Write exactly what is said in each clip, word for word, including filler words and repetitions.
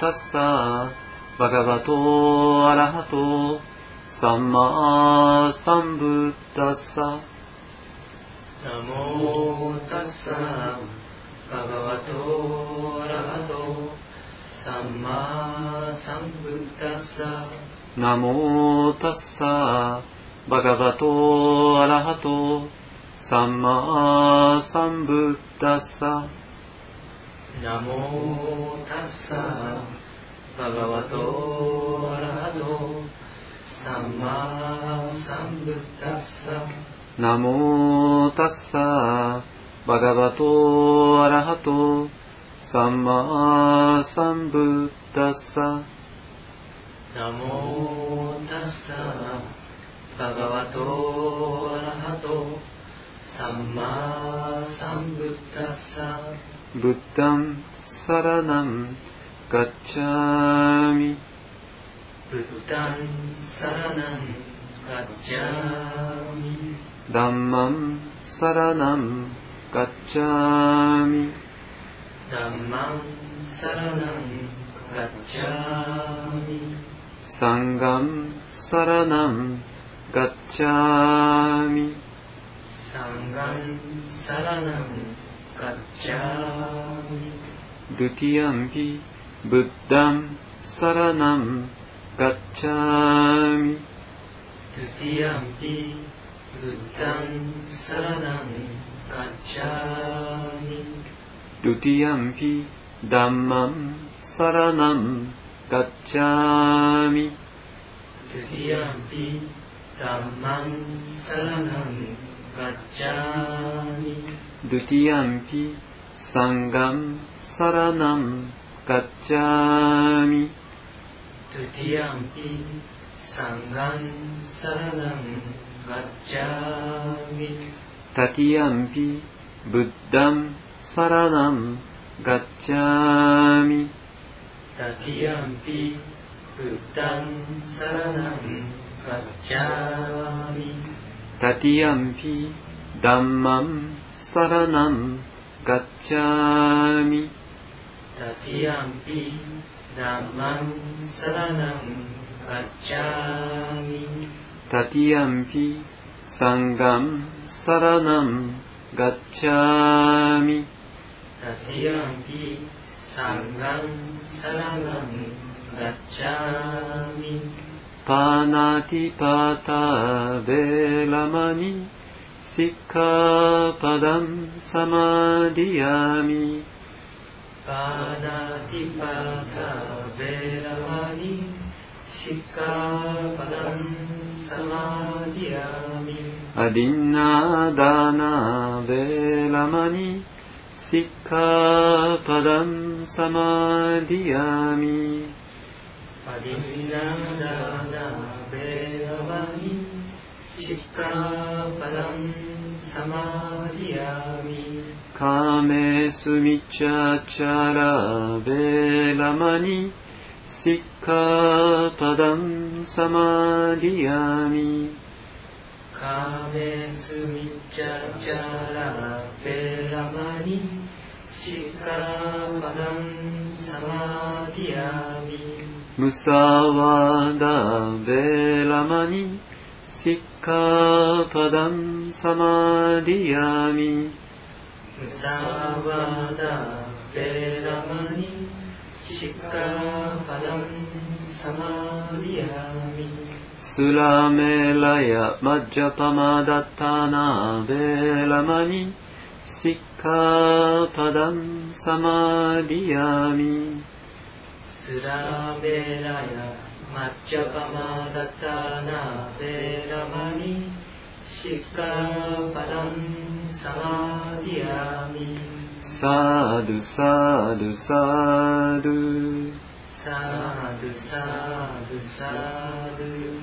タッサバガバトアラハトサンマサンブッダッサ。 ナモタッサバガバトアラハトサンマサンブッダッサ。 ナモタッサバガバトアラハトサンマサンブッダッサ。 ナモタッサバガバトアラハトサンマサンブッダッサ。 ナモタッサバガバトアラハトサンマサンブッダッサ。 ナモタッサバガバトアラハトサンマサンブッダッサ。 ブッダンサラナンガッチャミ。 ブッダンサラナンガッチャミ。 ダンマンサラナンガッチャミ。 ダンマンサラナンガッチャミ。 サンガンサラナンガッチャミ。 サンガンサラナンガッチャミ。 ドゥティヤンピブッダンサラナンガッチャミ。 ドゥティヤンピブッダンサラナンガッチャミ。 ドゥティヤンピダンマンサラナンガッチャミ。 ドゥティヤンピダンマンサラナンガッチャミ。 ドゥティヤンピサンガンサラナンガッチャミ。 ドゥティヤンピサンガンサラナンガッチャミ。 タティヤンピブッダンサラナンガッチャミ。 タティヤンピブッダンサラナンガッチャミ。 タティヤンピダンマンサラナンガッチャミ。 タティヤンピダンマンサラナンガッチャミ。 タティヤンピサンガンサラナンガッチャミ。 タティヤンピサンガンサラナンガッチャミ。 パナティパタベラマニシッカパダンサマディヤミ。 パナティパタベラマニシッカパダンサマディヤミ。 アディナダナベラマニシッカパダンサマディヤミ。 アディナダナベラマニシッカパダンサマディヤミ。 カメスミチャチャラベラマニシッカパダンサマディヤミ。 カメスミチャチャラベラマニシッカパダンサマディヤミ。 ムサワダベラマニシッカパダンサマディヤミ。 ムサワダベラマニシッカパダンサマディヤミ。 スラメラヤマッジャパマダタナベラマニシッカパダンサマディヤミ。 スラメラヤマッチャパマダタナベラマニシッカパダンサマディヤミ。 サドゥサドゥサドゥサドゥサドゥサドゥ。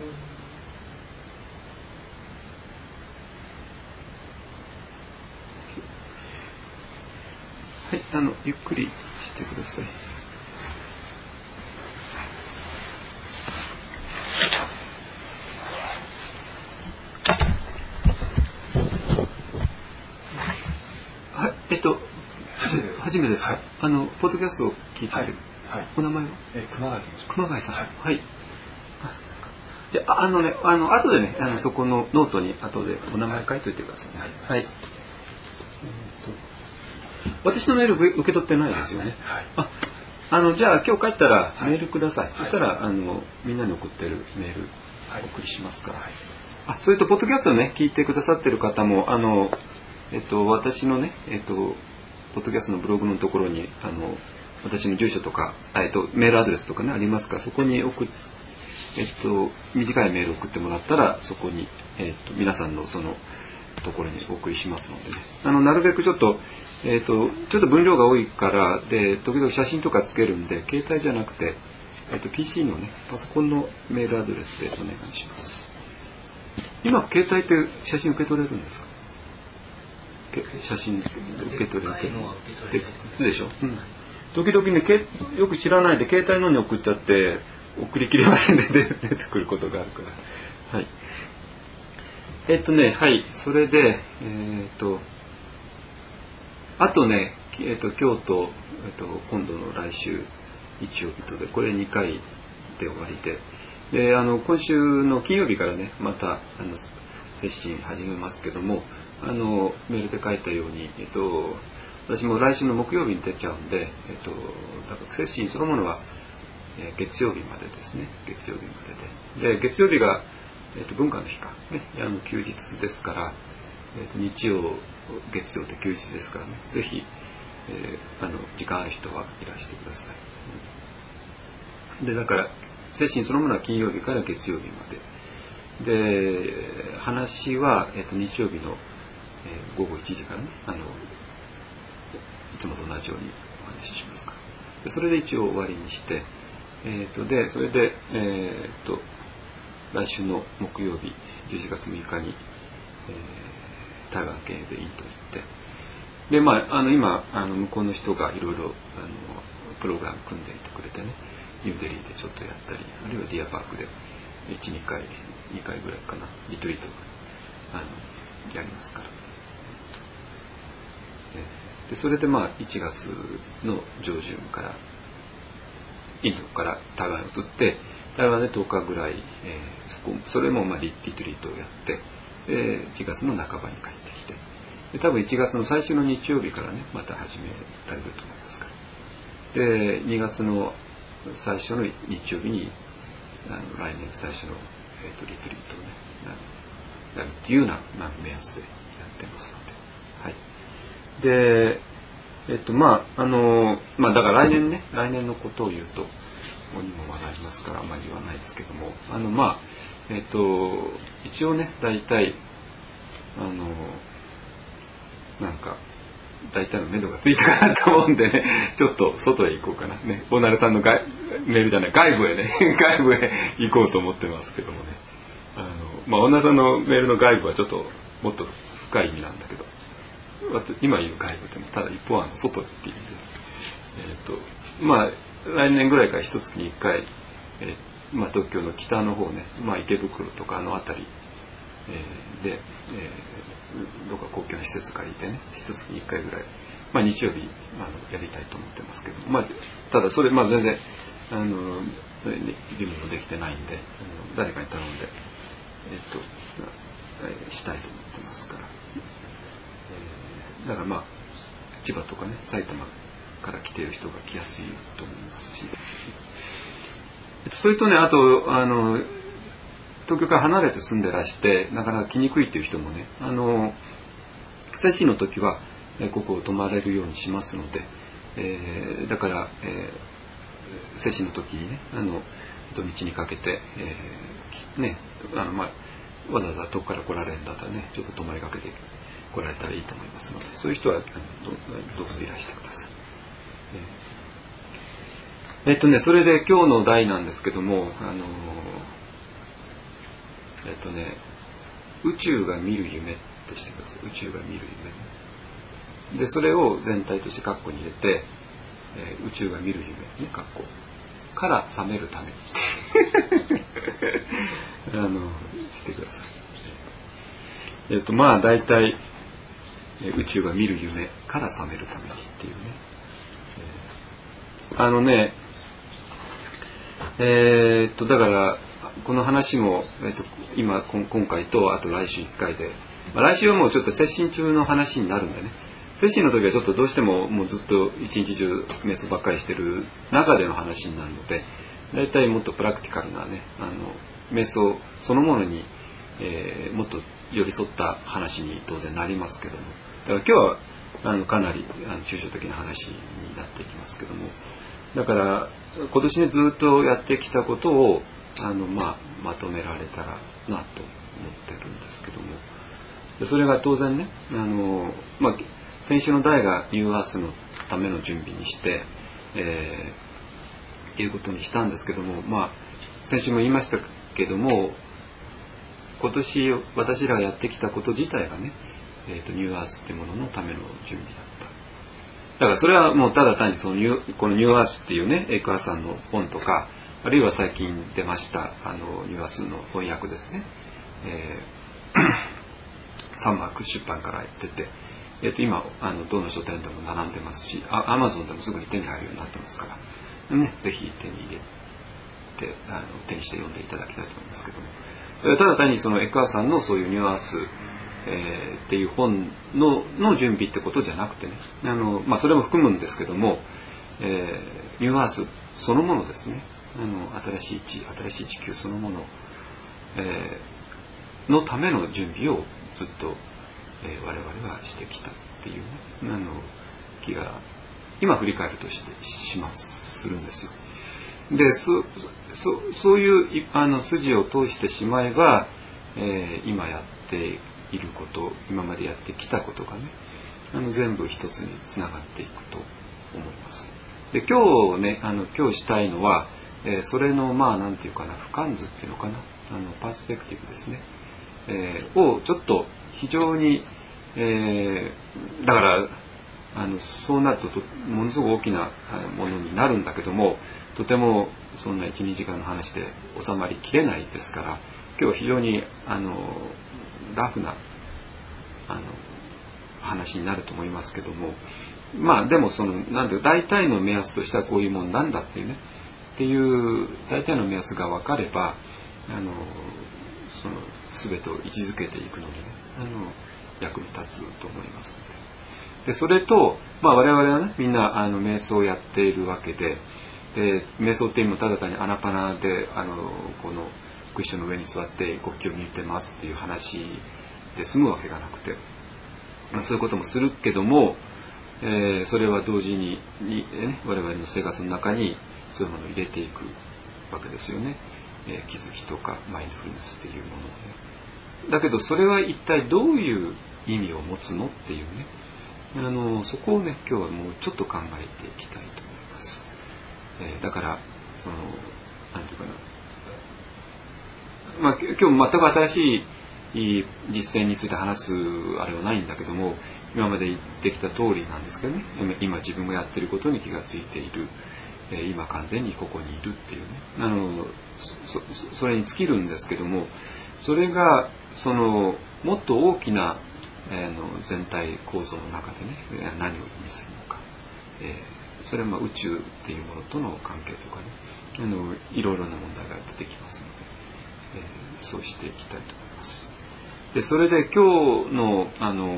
はい、あのゆっくりしてください。はい、えっと初めてですか。あのポッドキャストを聞いてる。 はい、お名前は、 えー、熊谷と申します。 熊谷さん。はい。はい、あ、そうですか。じゃあ、あのね、あの後でね、あのそこのノートに後でお名前書いといてくださいね。はい。はい、私のメール受け取ってないですよね。はい。あ、あのじゃあ今日帰ったらメールください。はい、そしたらあのみんなに送ってるメールお送りしますから。はい、あ、それとポッドキャストをね聞いてくださってる方もあのえっと私のねえっとポッドキャストのブログのところにあの私の住所とかえっとメールアドレスとかねありますから、そこに送えっと短いメールを送ってもらったらそこにえっと皆さんのそのところにお送りしますのでね。あのなるべくちょっとえっとちょっと分量が多いからで時々写真とかつけるんで携帯じゃなくてえっと ピーシー のねパソコンのメールアドレスでお願いします。今携帯って写真受け取れるんですか？写真受け取れるででしょ、うん、時々ねけよく知らないで携帯のに送っちゃって送りきれませんで出てくることがあるから、はい、えっとねはいそれでえー、っとあとねえっと今日と、えっと、今度の来週日曜日とでこれにかいで終わりで、であの今週の金曜日からねまたあの接心始めますけども、あのメールで書いたように、えっと、私も来週の木曜日に出ちゃうんで、えっと、だから接心そのものは、えー、月曜日までですね。月曜日までで。で月曜日が、えっと、文化の日か、ね、あの休日ですから、えっと、日曜月曜って休日ですからね、ぜひ、えー、あの時間ある人はいらしてください。うん、でだから接心そのものは金曜日から月曜日まで。で話は、えっと、日曜日の、えー、午後いちじからねあのいつもと同じようにお話ししますから、でそれで一応終わりにして、えー、とでそれで、えー、と来週の木曜日じゅういちがつむいかに、えー、台湾経由でいいと言ってで、まあ、あの今あの向こうの人がいろいろプログラム組んでいてくれてね、ニューデリーでちょっとやったり、あるいはディアパークでいち、にかいにかいぐらいかなリトリートあのやりますから、でそれでまあいちがつの上旬からインドから台湾に移って台湾でとおかぐらい、えー、そこそれもまあリ, リトリートをやってでいちがつの半ばに帰ってきてで多分いちがつの最初の日曜日からねまた始められると思いますからでにがつの最初の日曜日にあの来年最初の、えー、とリトリートをねやるっていうような、まあ、目安でやってますので、はい、でえっとまああのまあだから来年ね来年のことを言うとここにも話がありますからあんまり言わないですけども、あのまあえっと一応ね大体あのなんか大体の目処がついたかなと思うんでねちょっと外へ行こうかなね、大成さんの外メールじゃない外部へね外部へ行こうと思ってますけどもね、あのまあ大成さんのメールの外部はちょっともっと深い意味なんだけど、今言う外部ってもただ一方は外っていう意味で、えー、とまあ来年ぐらいから一月にいっかい、えーまあ、東京の北の方ね、まあ、池袋とかあの辺り、えー、で、えー、どこか公共の施設借りてね一月にいっかいぐらい、まあ、日曜日あのやりたいと思ってますけど、まあ、ただそれ、まあ、全然あの準備もできてないんであの誰かに頼んで、えー、としたいと思ってますから。だからまあ千葉とかね埼玉から来ている人が来やすいと思いますし、それとねあとあの東京から離れて住んでらしてなかなか来にくいっていう人もね、あの接種の時は、えここを泊まれるようにしますので、えー、だから、えー、接種の時にねあの土日にかけて、えー、ねあのまあわざわざ遠くから来られるんだったらねちょっと泊まりがけで来られたらいいと思いますので、そういう人は ど, どうぞいらしてください。えー、えっとねそれで今日の題なんですけども、あのえっとね宇宙が見る夢ってしてください。宇宙が見る夢でそれを全体として括弧に入れて、えー、宇宙が見る夢ね括弧から覚めるためにあのしてください。えっとまあ大体宇宙が見る夢から覚めるためにっていうね、えー、あのねえー、っとだからこの話も、えー、っと今今回とあと来週いっかいで、まあ、来週はもうちょっと接心中の話になるんでね。接心の時はちょっとどうしてももうずっと一日中瞑想ばっかりしてる中での話になるので、だいたいもっとプラクティカルなね、あの瞑想そのものに、えー、もっと寄り添った話に当然なりますけども、だから今日はあのかなりあの抽象的な話になっていきますけども、だから今年ねずっとやってきたことをあの、まあ、まとめられたらなと思ってるんですけども、でそれが当然ね、あの、まあ、先週の題がニューアースのための準備にして、えー、いうことにしたんですけども、まあ、先週も言いましたけども、今年私らがやってきたこと自体がね、えーと、ニューアースっていうもののための準備だった。だからそれはもうただ単にそのニューこのニューアースっていうね、エイクアーさんの本とか、あるいは最近出ましたあのニューアースの翻訳ですね、えー、サンマーク出版から出て、えーと今あのどの書店でも並んでますし、アマゾンでもすぐに手に入るようになってますから、ね、ぜひ手に入れてあの手にして読んでいただきたいと思いますけども、それはただ単にそのエイクアーさんのそういうニューアースえー、っていう本 の, の準備ってことじゃなくてね、あの、まあ、それも含むんですけども、えー、ニューアースそのものですね、あの新しい地新しい地球そのもの、えー、のための準備をずっと、えー、我々はしてきたっていう、ね、あの気が今振り返るとしてしますするんですよ。で そ, そ, そういうあの筋を通してしまえば、えー、今やっていること、今までやってきたことがね、あの全部一つにつながっていくと思います。で今日ね、あの今日したいのは、えー、それのまあなんていうかな、俯瞰図っていうのかな、あのパースペクティブですね、えー、をちょっと非常に、えー、だからあのそうなるとものすごく大きなものになるんだけども、とてもそんないち、にじかんの話で収まりきれないですから、今日は非常にあのラフなあの話になると思いますけども、まあでもそのなんて大体の目安としてはこういうもんなんだっていうねっていう大体の目安が分かれば、あのその全てを位置づけていくのにね、あの役に立つと思いますので。でそれと、まあ、我々はねみんなあの瞑想をやっているわけで、で瞑想っていうのもただ単にアナパナであのこのクッションの上に座って呼吸を見てますっていう話で済むわけがなくて、まあ、そういうこともするけども、えー、それは同時にに、ね、我々の生活の中にそういうものを入れていくわけですよね、えー、気づきとかマインドフルネスっていうものをね。だけどそれは一体どういう意味を持つのっていうね、あのそこをね今日はもうちょっと考えていきたいと思います。えー、だからそのなんていうかな、まあ、今日全く新しい実践について話すあれはないんだけども、今まで言ってきた通りなんですけどね、今自分がやってることに気がついている、えー、今完全にここにいるっていうね、あの そ, それに尽きるんですけども、それがそのもっと大きなえー、の全体構造の中でね何を意味するのか、えー、それはまあ宇宙っていうものとの関係とかね、あのいろいろな問題が出てきますので、えー、そうしていきたいと思います。でそれで今日のあの、うん、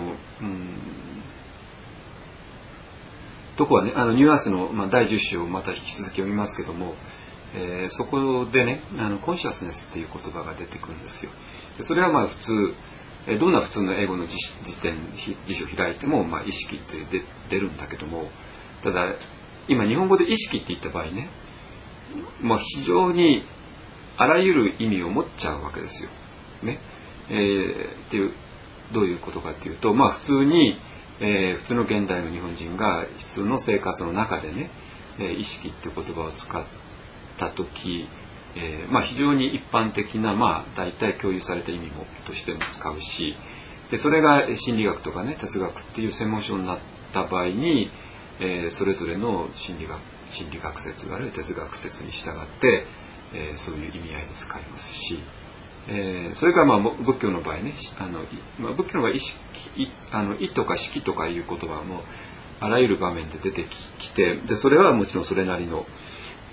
とこはね、あのニューアースの、まあ、だいじゅっ章をまた引き続き読みますけども、えー、そこでねあのコンシャスネスっていう言葉が出てくるんですよ。でそれはまあ普通どんな普通の英語の 辞, 辞典辞書を開いても、まあ、意識ってで出るんだけども、ただ今日本語で意識って言った場合ね、まあ、非常にあらゆる意味を持っちゃうわけですよ。ねえー、っていうどういうことかっていうと、まあ、普通に、えー、普通の現代の日本人が普通の生活の中でね、えー、意識っていう言葉を使った時、えーまあ、非常に一般的な、まあ、大体共有された意味もとしても使うし、でそれが心理学とかね哲学っていう専門書になった場合に、えー、それぞれの心理学心理学説あるいは哲学説に従って、えー、そういう意味合いで使いますし、えー、それからまあ仏教の場合ね、あの、まあ、仏教の場合意識意あの意とか識とかいう言葉もあらゆる場面で出てきて、でそれはもちろんそれなりの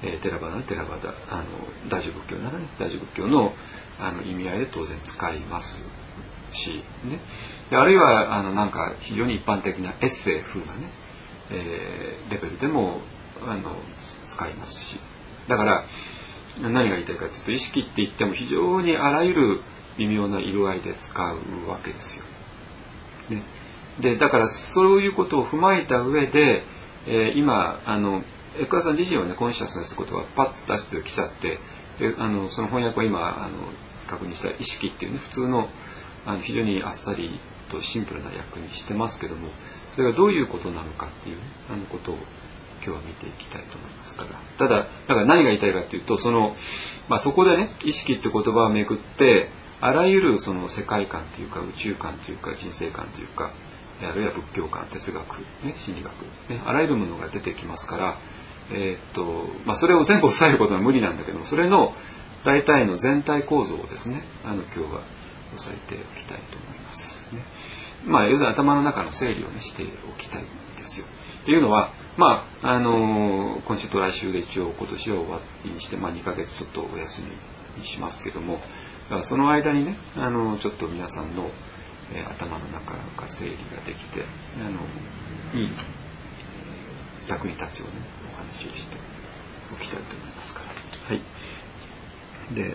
えー、テラバダテラバダあの大乗仏教ならね大乗仏教のあの意味合いで当然使いますし、ね、であるいはあのなんか非常に一般的なエッセイ風なね、えー、レベルでもあの使いますし、だから何が言いたいかというと、意識って言っても非常にあらゆる微妙な色合いで使うわけですよ。ね、でだからそういうことを踏まえた上で、えー、今あのエクアさん自身はねコンシャスネスって言葉をパッと出してきちゃって、であのその翻訳を今あの確認した意識っていうね普通の、あの非常にあっさりとシンプルな訳にしてますけども、それがどういうことなのかっていう、ね、あのことを今日は見ていきたいと思いますから。ただだから何が言いたいかというと、その、まあ、そこでね意識って言葉をめぐってあらゆるその世界観というか宇宙観というか人生観というか、あるいは仏教観哲学、ね、心理学、ね、あらゆるものが出てきますから、えーっとまあ、それを全部抑えることは無理なんだけども、それの大体の全体構造をですねあの今日は押さえておきたいと思いますね。まあ要するに頭の中の整理を、ね、しておきたいんですよ。っていうのは、まああのー、今週と来週で一応今年は終わりにして、まあ、にかげつちょっとお休みにしますけども、だからその間にねあのちょっと皆さんの、えー、頭の中が整理ができて、あのいい役に立つように、ね、お話をしておきたいと思いますから。はい。で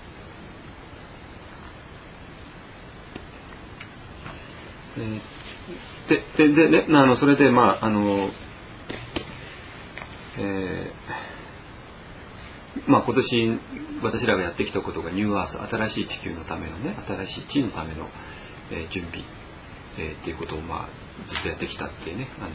えーでででね、あのそれでまああの、えー、まあ今年私らがやってきたことがニューアース、新しい地球のためのね、新しい地のための、えー、準備、えー、っていうことをまあずっとやってきたってね、あの、えー、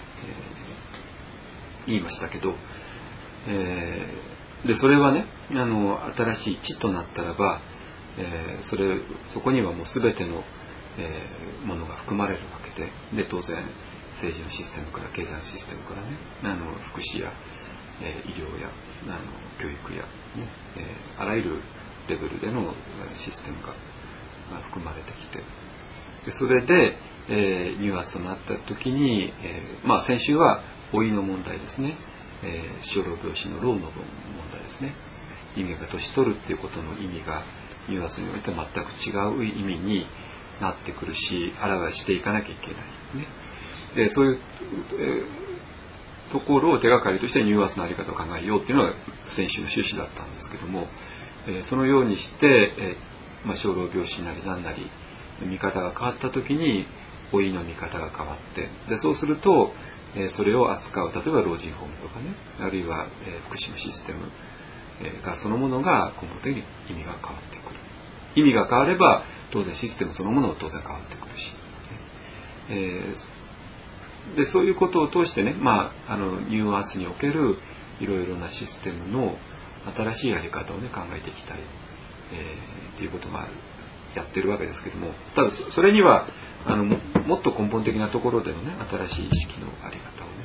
言いましたけど、えー、でそれはね、あの新しい地となったらば、えー、それそこにはもうすべての、えー、ものが含まれるわけで、で当然政治のシステムから経済のシステムからね、あの福祉や、えー、医療やあの教育や、ねえー、あらゆるレベルでのシステムが含まれてきて、でそれで、えー、ニューアースとなった時に、えーまあ、先週は老いの問題ですね、えー、小老病死の老の問題ですね、人間が年取るっていうことの意味がニューアースにおいて全く違う意味になってくるし、あらわしていかなきゃいけない、ね、でそういう、えー、ところを手がかりとしてニューアースの在り方を考えようっていうのが先週の趣旨だったんですけども、えー、そのようにして、えーまあ、小老病死なりなんなり見方が変わった時に老いの見方が変わって、でそうすると、えー、それを扱う例えば老人ホームとかね、あるいは、えー、福祉のシステム、えー、がそのものが根本的に意味が変わってくる。意味が変われば当然システムそのものも当然変わってくるし、えー、でそういうことを通してね、まあ、あのニューアースにおけるいろいろなシステムの新しいやり方をね考えていきたい、えー、っていうことがやってるわけですけども、ただそれにはあの も, もっと根本的なところでのね新しい意識のあり方をね、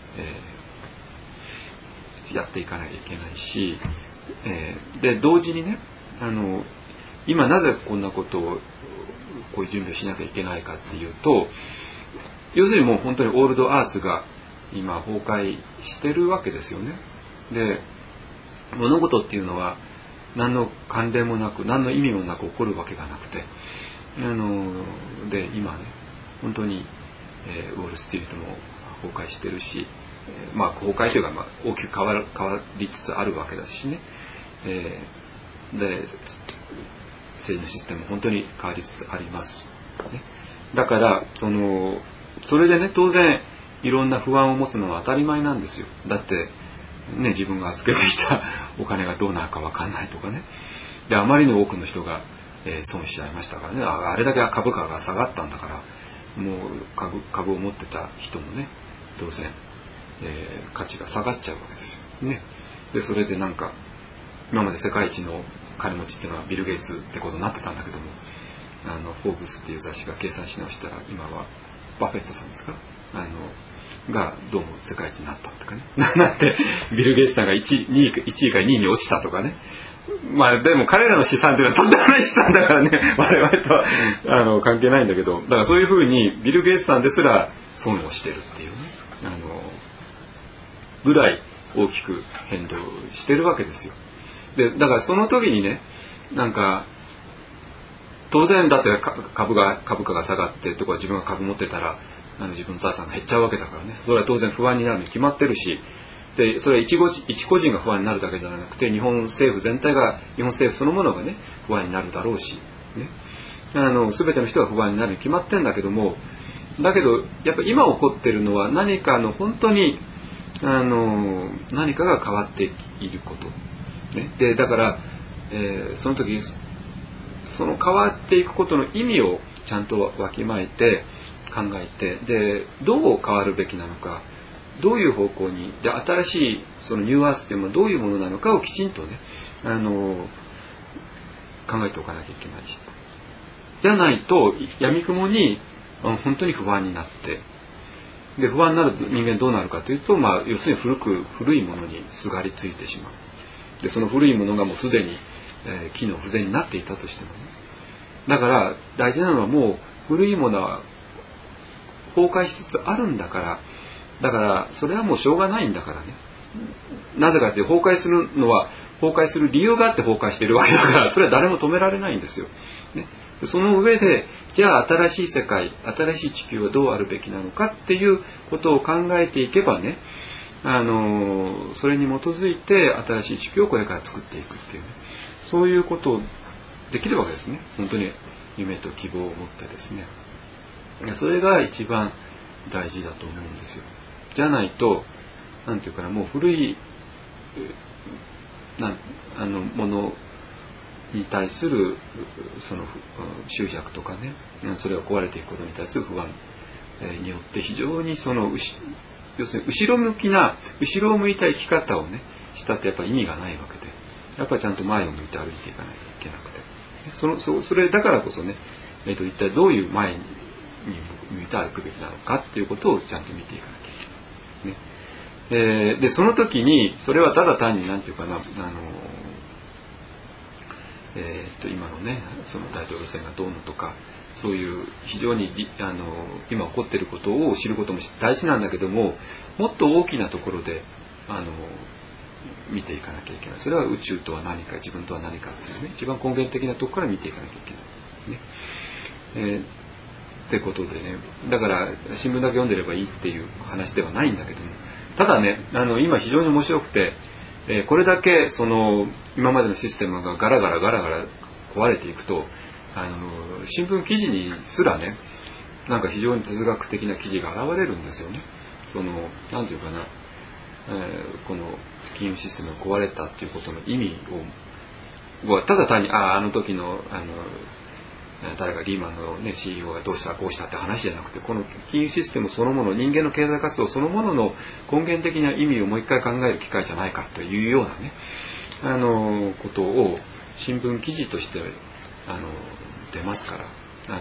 えー、やっていかなきゃいけないし、えー、で同時にね、あの今なぜこんなことをこういう準備をしなきゃいけないかっていうと、要するにもう本当にオールドアースが今崩壊してるわけですよね。で物事っていうのは何の関連もなく何の意味もなく起こるわけがなくて、あので今ね本当に、えー、ウォールストリートも崩壊してるし、えー、まあ崩壊というか、まあ、大きく変わる、変わりつつあるわけだしね、えー、で政治のシステムも本当に変わりつつあります、ね、だからそのそれでね当然いろんな不安を持つのは当たり前なんですよ。だってね、自分が預けてきたお金がどうなるか分かんないとかね、であまりに多くの人が、えー、損しちゃいましたからね、 あ, あれだけ株価が下がったんだからもう 株, 株を持ってた人もね当然、えー、価値が下がっちゃうわけですよ、ね、でそれでなんか今まで世界一の金持ちっていうのはビル・ゲイツってことになってたんだけども、あのフォーブスっていう雑誌が計算し直したら今はバフェットさんですか、あのがどうも世界一になったとかねなってビル・ゲイツさんが いち, にい, いちいからにいに落ちたとかね、まあでも彼らの資産というのはとんでもない資産だからね我々とはあの関係ないんだけど、だからそういうふうにビル・ゲイツさんですら損をしてるっていうね、あのぐらい大きく変動してるわけですよ。でだからその時にね、なんか当然だって株が株価が下がってとか自分が株持ってたらあの自分の財産が減っちゃうわけだからね、それは当然不安になるに決まってるし、でそれは一個一個人が不安になるだけじゃなくて日本政府全体が日本政府そのものがね不安になるだろうし、ね、あの全ての人が不安になるに決まってんだけども、だけどやっぱり今起こってるのは何かの本当にあの何かが変わっていること、ね、でだから、えー、その時その変わっていくことの意味をちゃんとわきまえて考えて、でどう変わるべきなのか、どういう方向にで新しいそのニューアースというのはどういうものなのかをきちんとねあの考えておかなきゃいけないし、じゃないと闇雲に本当に不安になって、で不安になる人間どうなるかというと、まあ、要するに古く古いものにすがりついてしまう。でその古いものがもうすでに、えー、機能不全になっていたとしてもね、だから大事なのはもう古いものは崩壊しつつあるんだから、だからそれはもうしょうがないんだからね。なぜかというと崩壊するのは崩壊する理由があって崩壊しているわけだから、それは誰も止められないんですよ、ね、でその上でじゃあ新しい世界新しい地球はどうあるべきなのかっていうことを考えていけばね、あのそれに基づいて新しい地球をこれから作っていくっていうね、そういうことをできるわけですね。本当に夢と希望を持ってですね、それが一番大事だと思うんですよ。じゃないとなんていうかな、もう古いなあのものに対するその執着とかね、それが壊れていくことに対する不安によって非常にその要するに後ろ向きな後ろを向いた生き方をねしたってやっぱり意味がないわけで、やっぱりちゃんと前を向いて歩いていかなきゃいけなくて、その そ, それだからこそね、えー、と一体どういう前に向いて歩くべきなのかっていうことをちゃんと見ていかなきゃいけない、ねえー、でその時にそれはただ単に何て言うかな、あの、えー、と今のねその大統領選がどうのとかそういう非常にあの今起こっていることを知ることも大事なんだけども、もっと大きなところであの見ていかなきゃいけない。それは宇宙とは何か自分とは何かっていうね、一番根源的なところから見ていかなきゃいけない、ねえーってことでね、だから新聞だけ読んでればいいっていう話ではないんだけども、ただねあの今非常に面白くて、えー、これだけその今までのシステムがガラガラガラガラ壊れていくと、あの新聞記事にすらねなんか非常に哲学的な記事が現れるんですよね。そのなんていうかな、えー、この金融システムが壊れたっていうことの意味をただ単にあああの時のあの誰かリーマンの、ね、シーイーオー がどうしたこうしたって話じゃなくて、この金融システムそのもの、人間の経済活動そのものの根源的な意味をもう一回考える機会じゃないかというようなねあのことを新聞記事としてあの出ますから、あ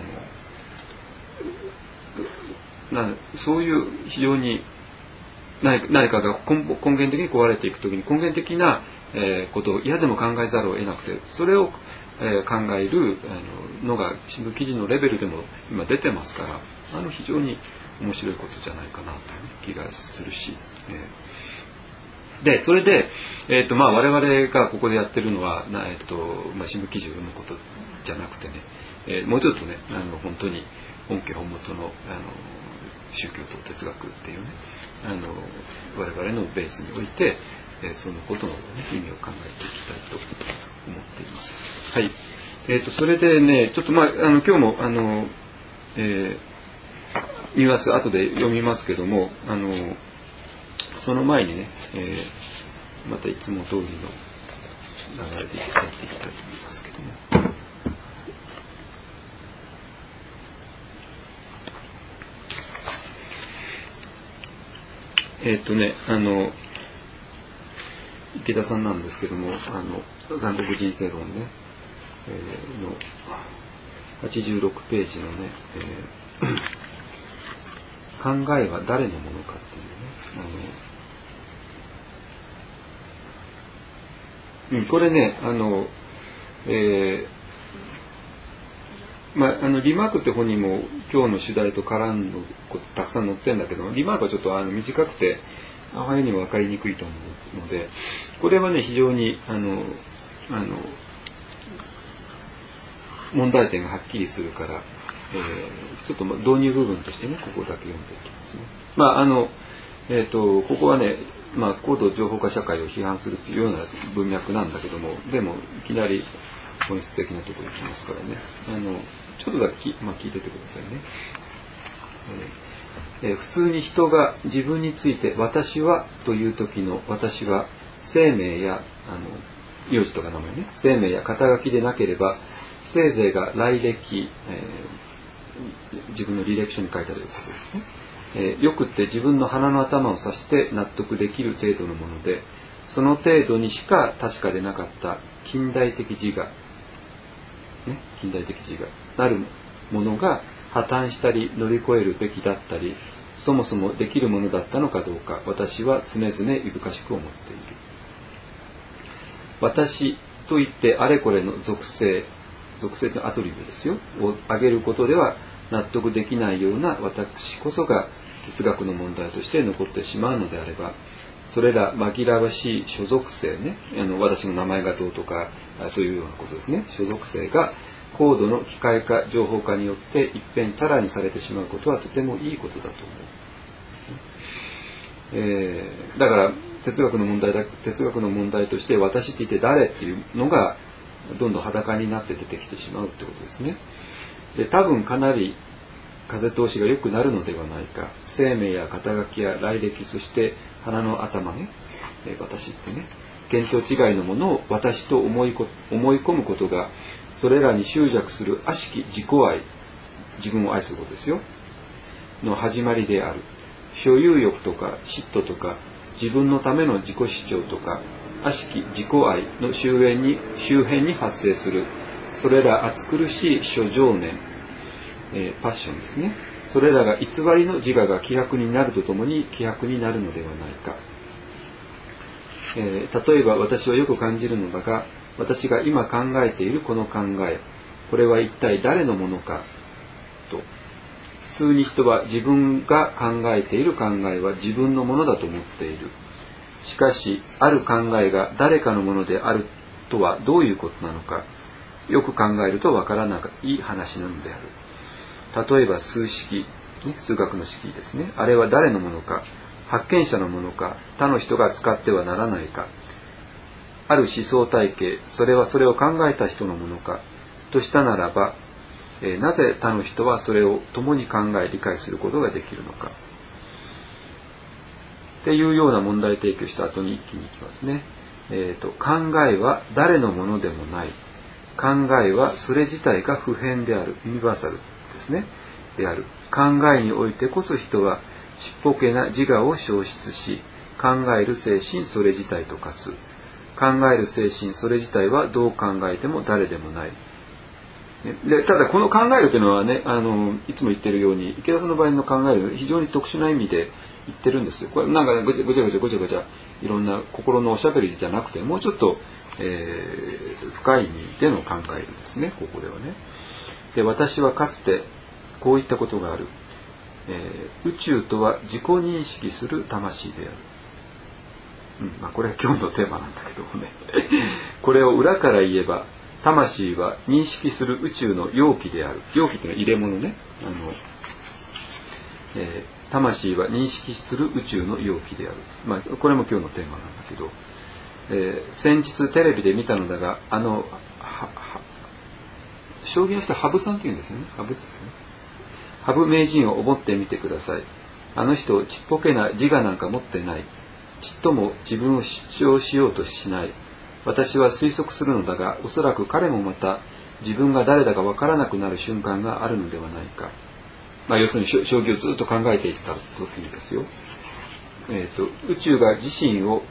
のなそういう非常に 何, 何かが 根, 根源的に壊れていくときに根源的な、えー、ことを嫌でも考えざるを得なくて、それをえー、考えるあののが新聞記事のレベルでも今出てますから、あの非常に面白いことじゃないかなという気がするし、えー、でそれで、えーとまあ、我々がここでやってるのは、えーとまあ、新聞記事を読むことじゃなくてね、えー、もうちょっとねあの本当に本家本元の、あの宗教と哲学っていうねあの我々のベースにおいてそのことの、ね、意味を考えていきたいと思っています。はい。えーと、それでね、ちょっとまあ、あの今日もあの、えー、ニュアンス後で読みますけども、あのその前にね、えー、またいつも通りの流れでやっていきたいと思いますけども。えっとね、あの池田さんなんですけども、あの残酷人生論ね、えー、のはちじゅうろくページのね、えー、考えは誰のものかっていうね、あの、うん、これね、あの、えー、まあ、あのリマークって本にも今日の主題と絡むことたくさん載ってるんだけど、リマークはちょっとあの短くてあまりにも分かりにくいと思うので、これはね非常にあのあの問題点がはっきりするから、えー、ちょっと導入部分としてねここだけ読んでいきますね。まああのえっとここはね、まあ、高度情報化社会を批判するというような文脈なんだけども、でもいきなり本質的なところに行きますからね。あのちょっとだけ、まあ、聞いててくださいね。えーえー、普通に人が自分について私はという時の私は生命やあの名字とか名前ね、生命や肩書きでなければせいぜいが来歴、えー、自分の履歴書に書いてあることですね。えー、よくって自分の鼻の頭を指して納得できる程度のもので、その程度にしか確かでなかった近代的自我、ね、近代的自我なるものが破綻したり乗り越えるべきだったり、そもそもできるものだったのかどうか、私は常々いぶかしく思っている。私といってあれこれの属性、属性とアトリビューですよを挙げることでは納得できないような私こそが哲学の問題として残ってしまうのであれば、それら紛らわしい所属性ね、あの私の名前がどうとかそういうようなことですね、所属性が高度の機械化情報化によって一変チャラにされてしまうことはとてもいいことだと思う。えー、だから哲学の問題だ哲学の問題として私って言って誰っていうのがどんどん裸になって出てきてしまうってことですね。で多分かなり風通しが良くなるのではないか。生命や肩書きや来歴、そして鼻の頭ね、えー、私ってね、見当違いのものを私と思いこ思い込むことがそれらに執着する悪しき自己愛、自分を愛することですよの始まりである。所有欲とか嫉妬とか自分のための自己主張とか悪しき自己愛の周辺に周辺に発生するそれら暑苦しい諸情念、えー、パッションですね。それらが偽りの自我が希薄になるとともに希薄になるのではないか。えー、例えば私はよく感じるのだが、私が今考えているこの考え、これは一体誰のものかと。普通に人は自分が考えている考えは自分のものだと思っている。しかしある考えが誰かのものであるとはどういうことなのか、よく考えるとわからない話なのである。例えば数式、数学の式ですね。あれは誰のものか、発見者のものか、他の人が使ってはならないか、ある思想体系、それはそれを考えた人のものかとしたならば、えー、なぜ他の人はそれを共に考え理解することができるのかっていうような問題提起をした後に一気にいきますね。えーと、考えは誰のものでもない。考えはそれ自体が普遍である、ユニバーサルですね、である。考えにおいてこそ人はちっぽけな自我を消失し、考える精神それ自体と化す。考える精神それ自体はどう考えても誰でもない。でただこの考えるというのはね、あのいつも言ってるように池田さんの場合の考える非常に特殊な意味で言ってるんですよ。これなんか、ね、ごちゃごちゃごちゃごちゃごちゃいろんな心のおしゃべりじゃなくて、もうちょっと、えー、深い意味での考えるですね、ここではね。で私はかつてこういったことがある。えー、宇宙とは自己認識する魂である。うんまあ、これは今日のテーマなんだけどもねこれを裏から言えば、魂は認識する宇宙の容器である。容器というのは入れ物ね。あの、えー、魂は認識する宇宙の容器である。まあ、これも今日のテーマなんだけど、えー、先日テレビで見たのだが、あの、はは将棋の人は羽生さんって言うんですよね。羽生ですね。羽生名人を思ってみてください。あの人、ちっぽけな自我なんか持ってない。ちっとも自分を主張しようとしない。私は推測するのだが、おそらく彼もまた自分が誰だかわからなくなる瞬間があるのではないか。まあ、要するに将棋をずっと考えていった時にですよ。えーと、宇宙が自身を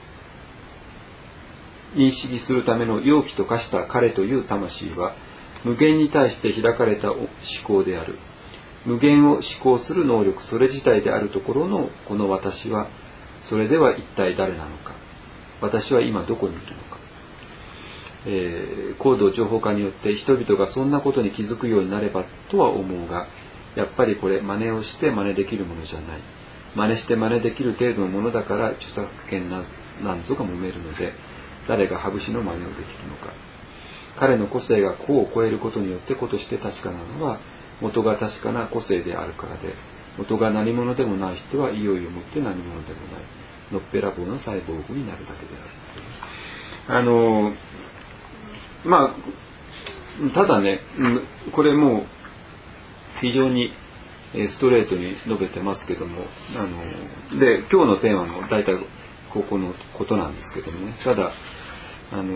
認識するための容器と化した彼という魂は、無限に対して開かれた思考である。無限を思考する能力それ自体であるところのこの私は、それでは一体誰なのか。私は今どこにいるのか。えー、高度情報化によって人々がそんなことに気づくようになればとは思うが、やっぱりこれ真似をして真似できるものじゃない。 真似して真似できる程度のものだから著作権なんぞが揉めるので、誰が羽生の真似をできるのか。彼の個性が個を超えることによって個として確かなのは、元が確かな個性であるからで、元が何者でもない人はいよいよもって何者でもないのっぺらぼうのサイボーグになるだけである。あのまあただね、これも非常にストレートに述べてますけども、あので今日のテーマも大体ここのことなんですけどもね、ただあの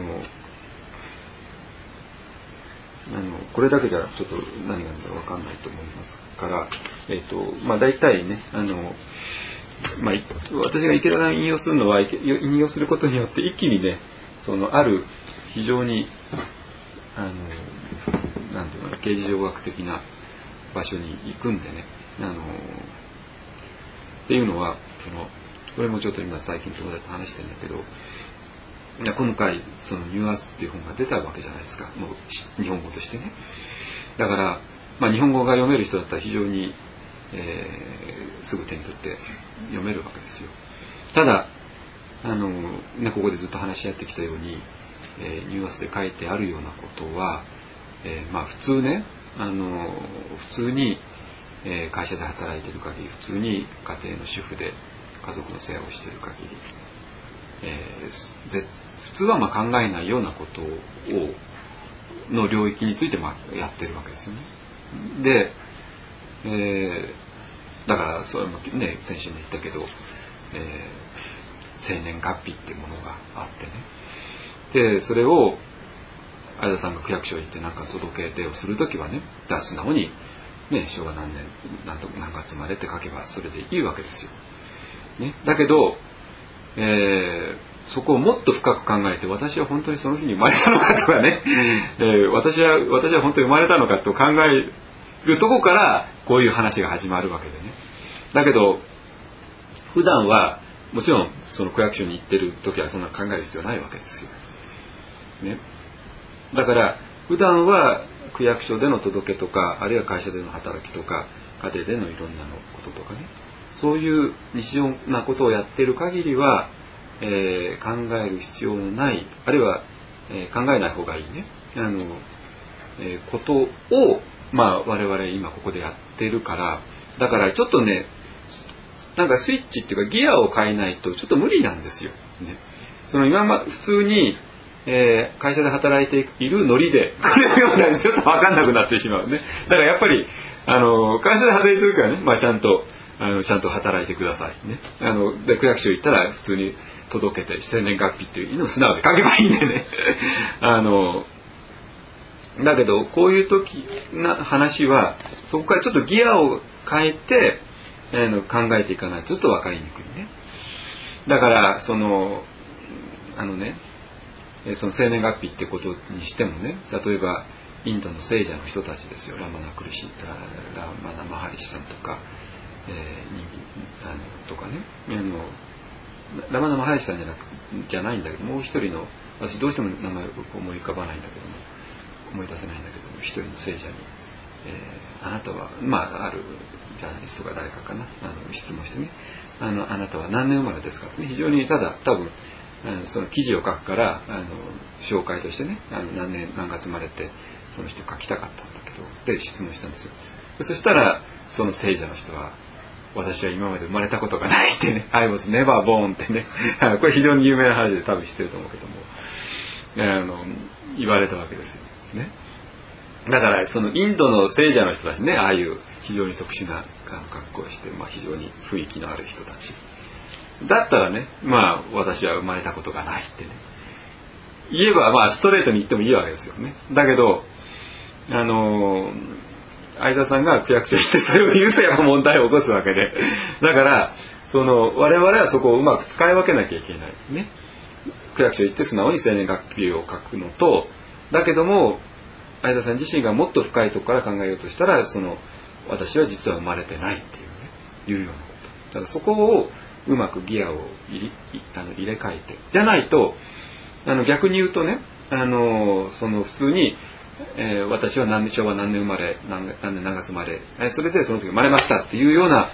あのこれだけじゃちょっと何が何だか分かんないと思いますから、えっとまあ大体ね、あのまあ、私が池田さんを引用するのは引用することによって一気にね、そのある非常にあのなんていうか、刑事上学的な場所に行くんでね、あのっていうのはそのこれもちょっと今最近友達と話してるんだけど。今回そのニュアンスっていう本が出たわけじゃないですか、もう日本語としてね。だから、まあ、日本語が読める人だったら非常に、えー、すぐ手に取って読めるわけですよ。ただあの、ね、ここでずっと話し合ってきたように、えー、ニュアンスで書いてあるようなことは、えーまあ、普通ね、あの普通に、えー、会社で働いている限り、普通に家庭の主婦で家族の世話をしている限り、えー、ぜ普通はまあ考えないようなことをの領域についてまあやってるわけですよね。で、えー、だからそれもね、先週も言ったけど、えー、生年月日っていうものがあってね、でそれを相田さんが区役所に行って何か届け出をするときはね、だ素直にね、昭和何年何と何月生まれって書けばそれでいいわけですよ。ね、だけど、えーそこをもっと深く考えて、私は本当にその日に生まれたのかとかね、えー、私は私は本当に生まれたのかと考えるとこからこういう話が始まるわけでね。だけど普段はもちろんその区役所に行ってる時はそんな考える必要ないわけですよ。ね、だから普段は区役所での届けとか、あるいは会社での働きとか、家庭でのいろんなのこととかね、そういう日常なことをやっている限りは、えー、考える必要のない、あるいは、えー、考えない方がいいね、あの、えー、ことを、まあ、我々今ここでやってるから、だからちょっとね、なんかスイッチっていうかギアを変えないとちょっと無理なんですよ。ね、その今ま普通に、えー、会社で働いているノリでこれを読んだりすると分かんなくなってしまうね。だからやっぱりあの会社で働いてるからね、まあ、ちゃんとあのちゃんと働いてくださいね。あので区役所行ったら普通に届けて生年月日っていうのを素直に書けばいいんでねあのだけどこういう時な話はそこからちょっとギアを変えて、えー、の考えていかないとちょっと分かりにくいね。だからそのあのねその生年月日ってことにしてもね、例えばインドの聖者の人たちですよ、ラマナクルシラマナマハリシさんとか、えー、にあのとかね、あのラマナマハリシさんじゃなくじゃないんだけど、もう一人の、私どうしても名前を思い浮かばないんだけども、思い出せないんだけども、一人の聖者に、えー、あなたはまああるジャーナリストが誰かかな、あの質問してね、あのあなたは何年生まれですかって、ね、非常にただ多分あのその記事を書くからあの紹介としてね、あの何年何月生まれてその人書きたかったんだけどで質問したんですよ。そしたらその聖者の人は、私は今まで生まれたことがないってねI was never born ってねこれ非常に有名な話で多分知ってると思うけども、あの言われたわけですよね。だからそのインドの聖者の人たちね、ああいう非常に特殊な格好をして、まあ、非常に雰囲気のある人たちだったらね、まあ私は生まれたことがないってね言えば、まあストレートに言ってもいいわけですよね。だけどあの相田さんが区役所に行ってそれを言うとやっぱ問題を起こすわけで、だからその我々はそこをうまく使い分けなきゃいけないね。区役所行って素直に生年月日を書くのと、だけども相田さん自身がもっと深いところから考えようとしたら、その私は実は生まれてないっていうね、いうようなこと。だからそこをうまくギアを入れ、あの入れ替えて、じゃないとあの逆に言うとね、あのその普通に、えー、私は何昭和何年生まれ 何, 何年何月生まれ、えー、それでその時生まれましたっていうような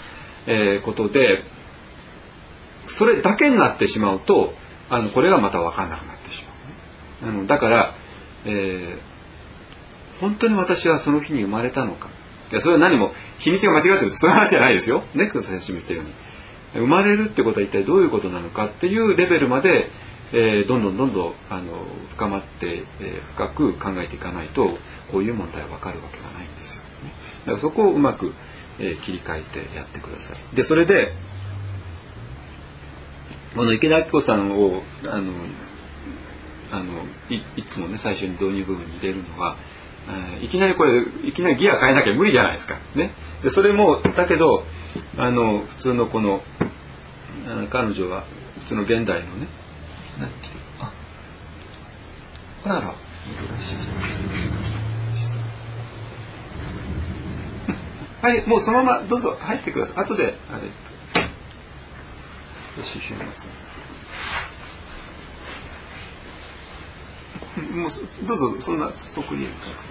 えー、ことでそれだけになってしまうとあのこれがまた分かんなくなってしまう。あのだから、えー、本当に私はその日に生まれたのか、いやそれは何も日にちが間違ってるってそういう話じゃないですよね。久保先生も言ったように生まれるってことは一体どういうことなのかっていうレベルまで、えー、どんどんどんどんあの深まって、えー、深く考えていかないとこういう問題は分かるわけがないんですよ、ね、だからそこをうまく、えー、切り替えてやってください。でそれでこの池田明子さんをあのあの い, いつもね最初に導入部分に入れるのは、えー、いきなりこれいきなりギア変えなきゃ無理じゃないですか、ね、でそれもだけどあの普通のこのあの彼女は普通の現代のねああらら珍しいはいもうそのままどうぞ入ってください。後であれよしひめますもうどうぞそんなそこに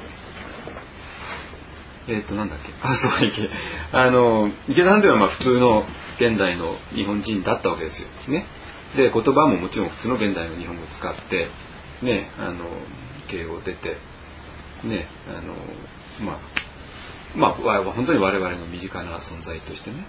えっとなんだっけあそういけあの池田さんというのはまあ普通の現代の日本人だったわけですよね。で言葉ももちろん普通の現代の日本語を使ってねあの慶応出てねあのまあまあ本当に我々の身近な存在としてね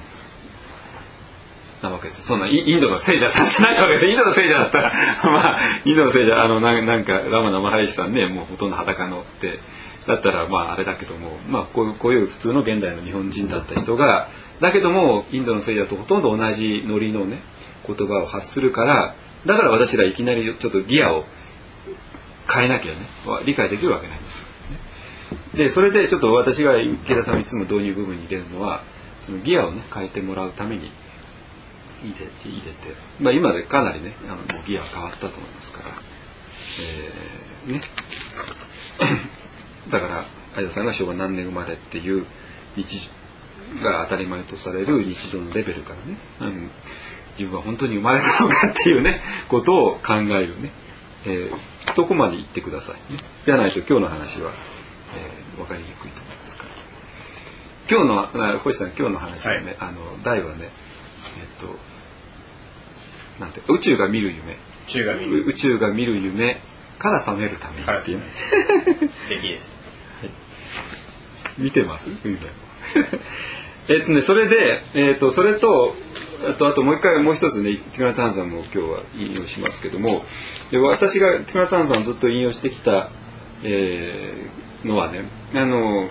あのなわけです。そんなインドの聖者さんじゃないわけです。インドの聖者だったらまあインドの聖者あのななんかラマナマハリシさんねもうほとんど裸のってだったらまああれだけどもまあこういうこういう普通の現代の日本人だった人がだけどもインドの聖者とほとんど同じノリのね言葉を発するからだから私らいきなりちょっとギアを変えなきゃね理解できるわけないんですよ。でそれでちょっと私が池田さんいつも導入部分に入れるのはそのギアをね変えてもらうために入れて入れて、まあ、今でかなりねあのもうギア変わったと思いますから、えー、ねだから相田さんが昭和何年生まれっていう日が当たり前とされる日常のレベルからね、うん、自分は本当に生まれたのかっていうねことを考えるね、えー、とこまで言ってくださいね。じゃないと今日の話は、えー、分かりにくいと思いますから。今日の星さん今日の話はね、はい、あの題はねえっとなんて宇宙が見る夢宇宙が見る宇宙が見る夢から覚めるためにっていうね素敵です、 はい、見てます夢えっとねそれで、えー、とそれとあとあともう一回もう一つねティクナタンさんも今日は引用しますけどもで私がティクナタンさんをずっと引用してきた、えー、のはねあの、うん、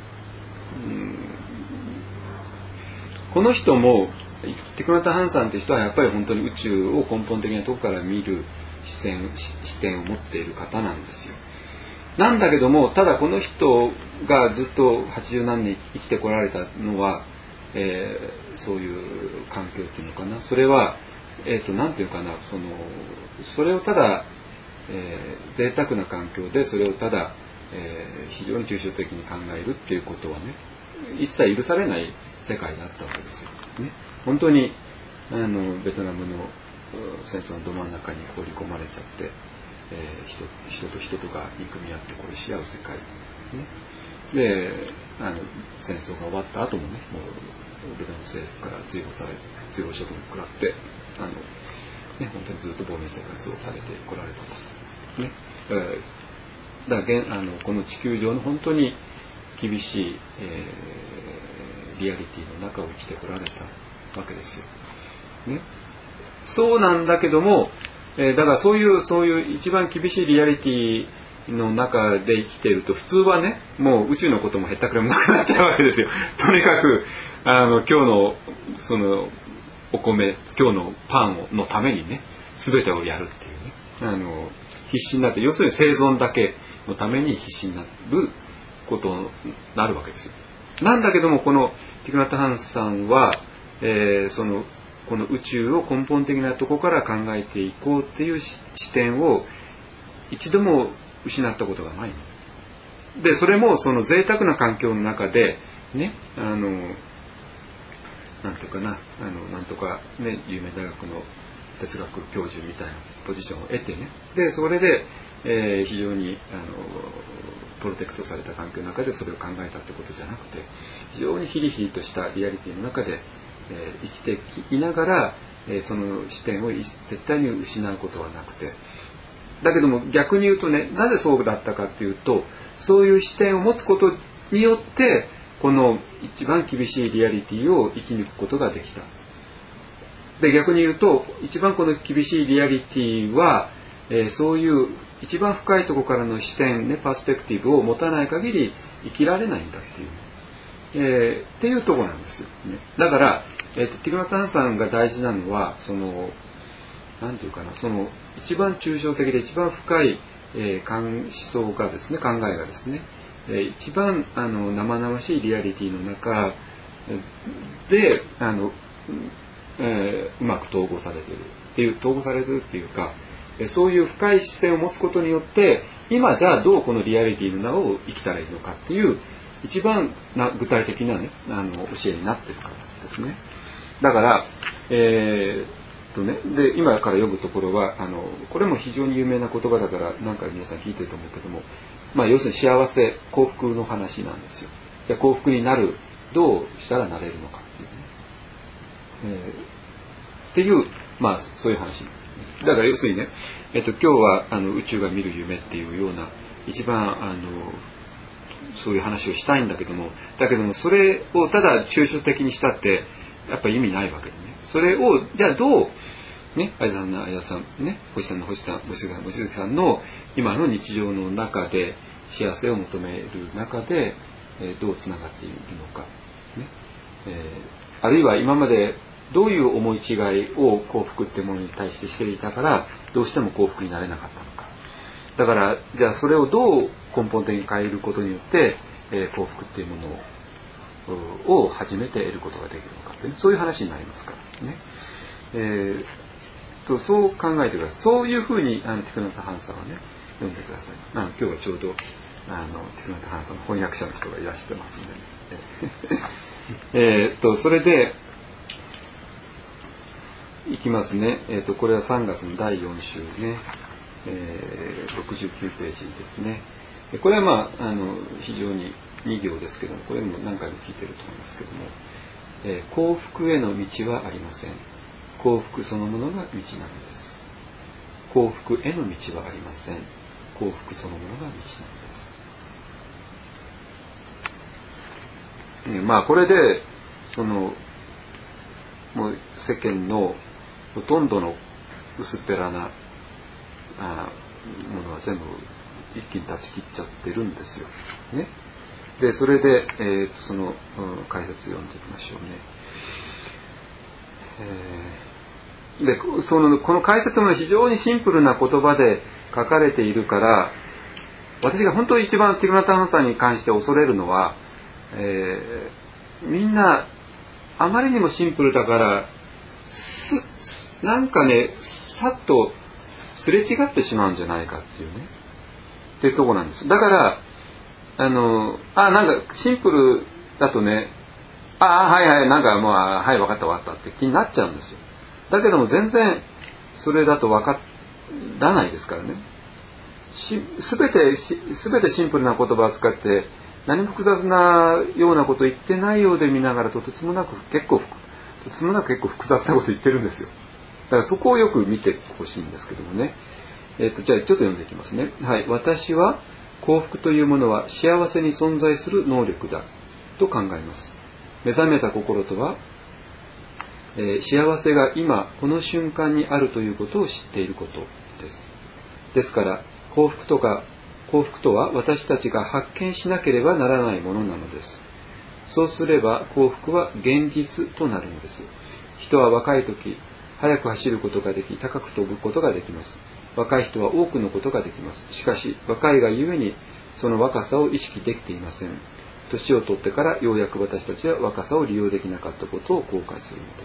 この人もティクナタ・ハンさんという人はやっぱり本当に宇宙を根本的なところから見る視線、視点を持っている方なんですよ。なんだけどもただこの人がずっとはちじゅうなんねん生きてこられたのは、えー、そういう環境っていうのかなそれは、えーと、なんていうかなそのそれをただ、えー、贅沢な環境でそれをただ、えー、非常に抽象的に考えるっていうことはね一切許されない世界だったわけですよ、ね、本当にあのベトナムの戦争のど真ん中に放り込まれちゃって、えー、人, 人と人とが憎み合って殺し合う世界、ね、であの戦争が終わった後もねもうベトナム政府から追放され追放処分を食らってあの、ね、本当にずっと亡命生活をされてこられたんです、ね、だからあのこの地球上の本当に厳しい、えー、リアリティの中を生きてこられたわけですよ、ね、そうなんだけども、えー、だからそういうそういう一番厳しいリアリティの中で生きていると普通はねもう宇宙のこともへったくれもなくなっちゃうわけですよ。とにかくあの今日のそのお米今日のパンのためにね全てをやるっていうねあの必死になって要するに生存だけのために必死になることになるわけですよ。なんだけどもこのティクナタ・ハンさんは、えー、そのこの宇宙を根本的なところから考えていこうっていう視点を一度も失ったことがないでそれもその贅沢な環境の中でねあのなんていうかなあのなんとかね有名大学の哲学教授みたいなポジションを得てねでそれで、えー、非常にあのプロテクトされた環境の中でそれを考えたってことじゃなくて非常にヒリヒリとしたリアリティの中でえー、生きていながら、えー、その視点を絶対に失うことはなくて、だけども逆に言うとね、なぜそうだったかっていうと、そういう視点を持つことによってこの一番厳しいリアリティを生き抜くことができた。で逆に言うと、一番この厳しいリアリティは、えー、そういう一番深いところからの視点ね、パースペクティブを持たない限り生きられないんだっていう、えー、っていうところなんですよ、ね。だから、えーと、ティグナタンさんが大事なのは、そのなんていうかな、その一番抽象的で一番深い、えー、思想がですね、考えがですね、えー、一番あの生々しいリアリティの中であの、えー、うまく統合されているっていう統合されているっていうか、えー、そういう深い視線を持つことによって、今じゃあどうこのリアリティの中を生きたらいいのかっていう一番な具体的なね、あの教えになっているからですね。だから、えーとね、で今から読むところはあのこれも非常に有名な言葉だから何回皆さん聞いてると思うけども、まあ、要するに幸せ幸福の話なんですよ。じゃあ幸福になる、どうしたらなれるのかっていうね、えー、っていう、まあそういう話だから、要するにね、えっと、今日はあの宇宙が見る夢っていうような一番あのそういう話をしたいんだけども、だけどもそれをただ抽象的にしたってやっぱり意味ないわけでね。それをじゃあどうね、あやさんのあやさんね、星さんの星さん、星月さんの今の日常の中で幸せを求める中で、えー、どうつながっているのか、ね、えー、あるいは今までどういう思い違いを幸福ってものに対してしていたからどうしても幸福になれなかったのか。だからじゃあそれをどう根本的に変えることによって、えー、幸福っていうものをを初めて得ることができるのかって、ね、そういう話になりますからね。えー、とそう考えてください。そういうふうにあのティクナタ・ハンさんはね読んでください。あの今日はちょうどあのティクナタ・ハンさんの翻訳者の人がいらしてますんで、ね、えっとそれでいきますね。えー、とこれはさんがつのだいよん週ね、えー、ろくじゅうきゅうページですね。これはまあ、あの非常にに行ですけども、これも何回も聞いてると思いますけども、えー、幸福への道はありません。幸福そのものが道なのです。幸福への道はありません。幸福そのものが道なのです。えー、まあこれでそのもう世間のほとんどの薄っぺらなあものは全部一気に断ち切っちゃってるんですよ。ね。でそれで、えー、その、うん、解説読んでいきましょうね。えー、でそのこの解説も非常にシンプルな言葉で書かれているから、私が本当に一番ティグナタ・ハンさんに関して恐れるのは、えー、みんなあまりにもシンプルだからすなんかねさっとすれ違ってしまうんじゃないかっていうねっていうところなんです。だからあのあなんかシンプルだとね、ああはいはいなんかもうはい分かった分かったって気になっちゃうんですよ。だけども全然それだと分からないですからね。すべてすべてシンプルな言葉を使って何も複雑なようなことを言ってないようで見ながらとてつもなく結構とてつもなく結構複雑なことを言ってるんですよ。だからそこをよく見てほしいんですけどもね。えーと、じゃあちょっと読んでいきますね。はい、私は幸福というものは幸せに存在する能力だと考えます。目覚めた心とは、えー、幸せが今この瞬間にあるということを知っていることです。ですから幸福とか幸福とは私たちが発見しなければならないものなのです。そうすれば幸福は現実となるのです。人は若い時速く走ることができ高く飛ぶことができます。若い人は多くのことができます。しかし若いがゆえにその若さを意識できていません。年を取ってからようやく私たちは若さを利用できなかったことを後悔するのです。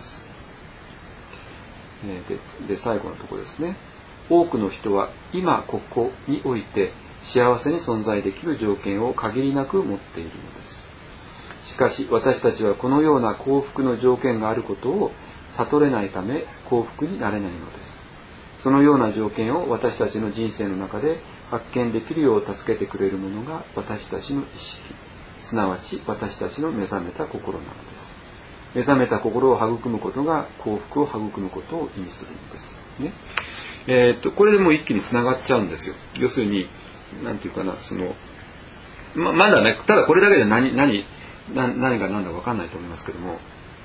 で、で最後のところですね。多くの人は今ここにおいて幸せに存在できる条件を限りなく持っているのです。しかし私たちはこのような幸福の条件があることを悟れないため幸福になれないのです。そのような条件を私たちの人生の中で発見できるよう助けてくれるものが私たちの意識、すなわち私たちの目覚めた心なのです。 目覚めた心を育むことが幸福を育むことを意味するんですね。えー、っとこれでもう一気につながっちゃうんですよ。要するになんていうかな、その ま, まだね、ただこれだけで何何何何が何だか分かんないと思いますけども、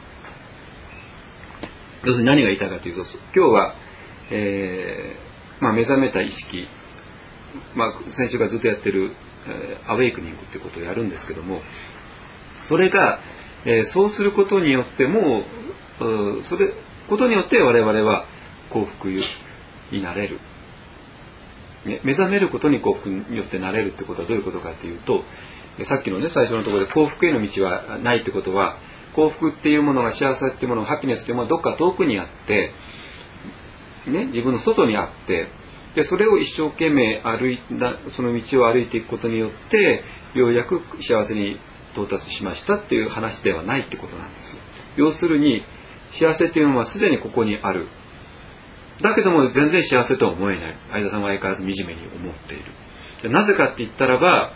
要するに何が言いたいかというと、今日は、えーまあ、目覚めた意識、まあ、先週からずっとやってる、えー、アウェイクニングっていうことをやるんですけども、それが、えー、そうすることによってもうそれことによって我々は幸福になれる、ね、目覚めることに幸福によってなれるってことはどういうことかというと、さっきのね最初のところで幸福への道はないってことは、幸福っていうものが、幸せっていうものが、ハピネスっていうものがどっか遠くにあって、ね、自分の外にあって、でそれを一生懸命歩いたその道を歩いていくことによってようやく幸せに到達しましたっていう話ではないってことなんですよ。要するに幸せっていうのはすでにここにある。だけども全然幸せとは思えない。相田さんは相変わらず惨めに思っている。でなぜかって言ったらば、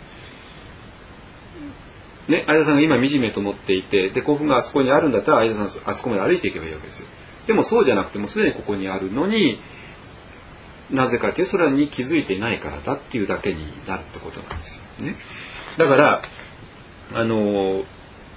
ね、相田さんが今惨めと思っていて、で幸福があそこにあるんだったら相田さんあそこまで歩いていけばいいわけですよ。でもそうじゃなくてもすでにここにあるのに、なぜかってそれに気づいていないからだっていうだけになるってことなんですよね。だからあの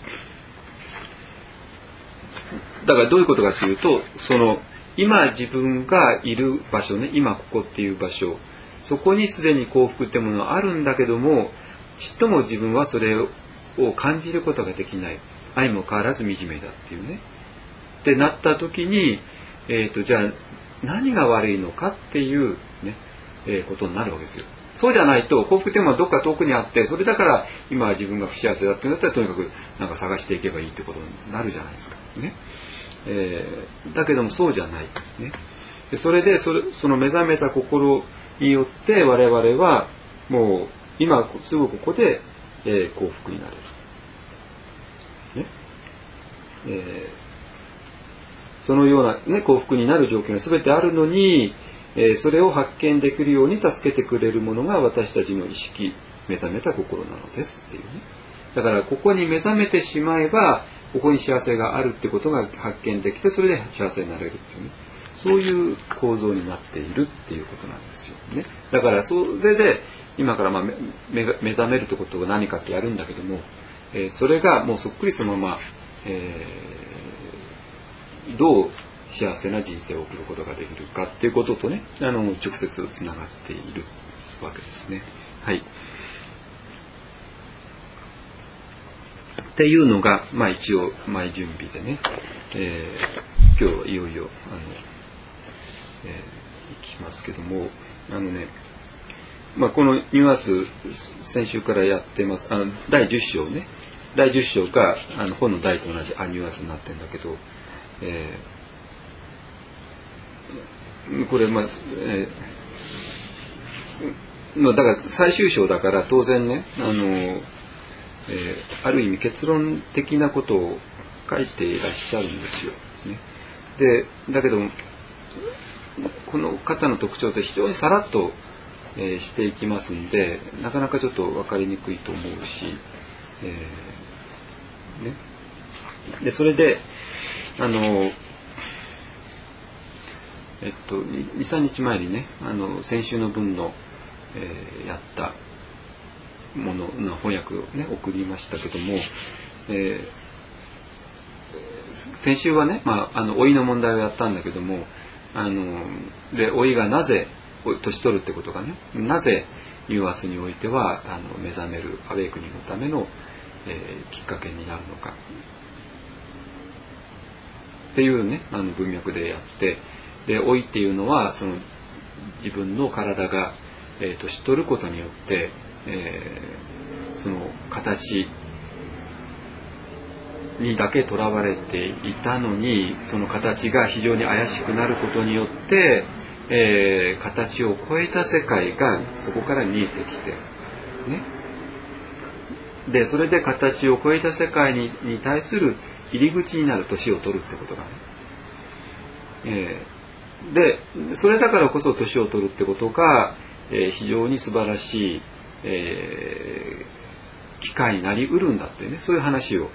だからどういうことかというと、その今自分がいる場所ね、今ここっていう場所、そこにすでに幸福ってものはあるんだけども、ちっとも自分はそれを感じることができない。相も変わらず惨めだっていうね。ってなった時に、えーと、じゃあ何が悪いのかっていう、ねえー、ことになるわけですよ。そうじゃないと幸福っていうのはどっか遠くにあって、それだから今は自分が不幸せだっていうんだったらとにかくなんか探していけばいいってことになるじゃないですか。ねえー、だけどもそうじゃない。ね、でそれでそれその目覚めた心によって我々はもう今すぐここで、えー、幸福になれる。ねえーそのような、ね、幸福になる条件が全てあるのに、えー、それを発見できるように助けてくれるものが私たちの意識、目覚めた心なのですっていうね。だからここに目覚めてしまえばここに幸せがあるってことが発見できて、それで幸せになれるっていうね、そういう構造になっているっていうことなんですよね。だからそれで今からまあ 目, 目覚めるってことを何かってやるんだけども、えー、それがもうそっくりそのまま、えーどう幸せな人生を送ることができるかっていうこととね、あの直接つながっているわけですね。はい。っていうのが、まあ一応前準備でね、えー、今日いよいよあの、えー、いきますけども、あのね、まあこのニュアンス先週からやってます。あのだいじゅっ章ね、だいじゅっ章があの本の題と同じアニュアンスになってるんだけど。えー、これまあ、えー、だから最終章だから当然ね、あの、えー、ある意味結論的なことを書いていらっしゃるんですよ。ね、でだけどこの方の特徴って非常にさらっと、えー、していきますんで、なかなかちょっと分かりにくいと思うし、えーね、でそれであのえっと、にさんにちまえにね、あの先週の分の、えー、やったものの翻訳をね送りましたけども、えー、先週はね、まあ、あの老いの問題をやったんだけども、あので老いがなぜ年取るってことがね、なぜニューアスにおいてはあの目覚めるアウェイクニングのための、えー、きっかけになるのかっていうね、あの文脈でやって、で老いっていうのはその自分の体が、えー、年取ることによって、えー、その形にだけとらわれていたのに、その形が非常に怪しくなることによって、えー、形を超えた世界がそこから見えてきて、ね、でそれで形を超えた世界 に, に対する入り口になる年を取るってことがね、えー、でそれだからこそ年を取るってことが、えー、非常に素晴らしい、えー、機会になりうるんだっていうね、そういう話を、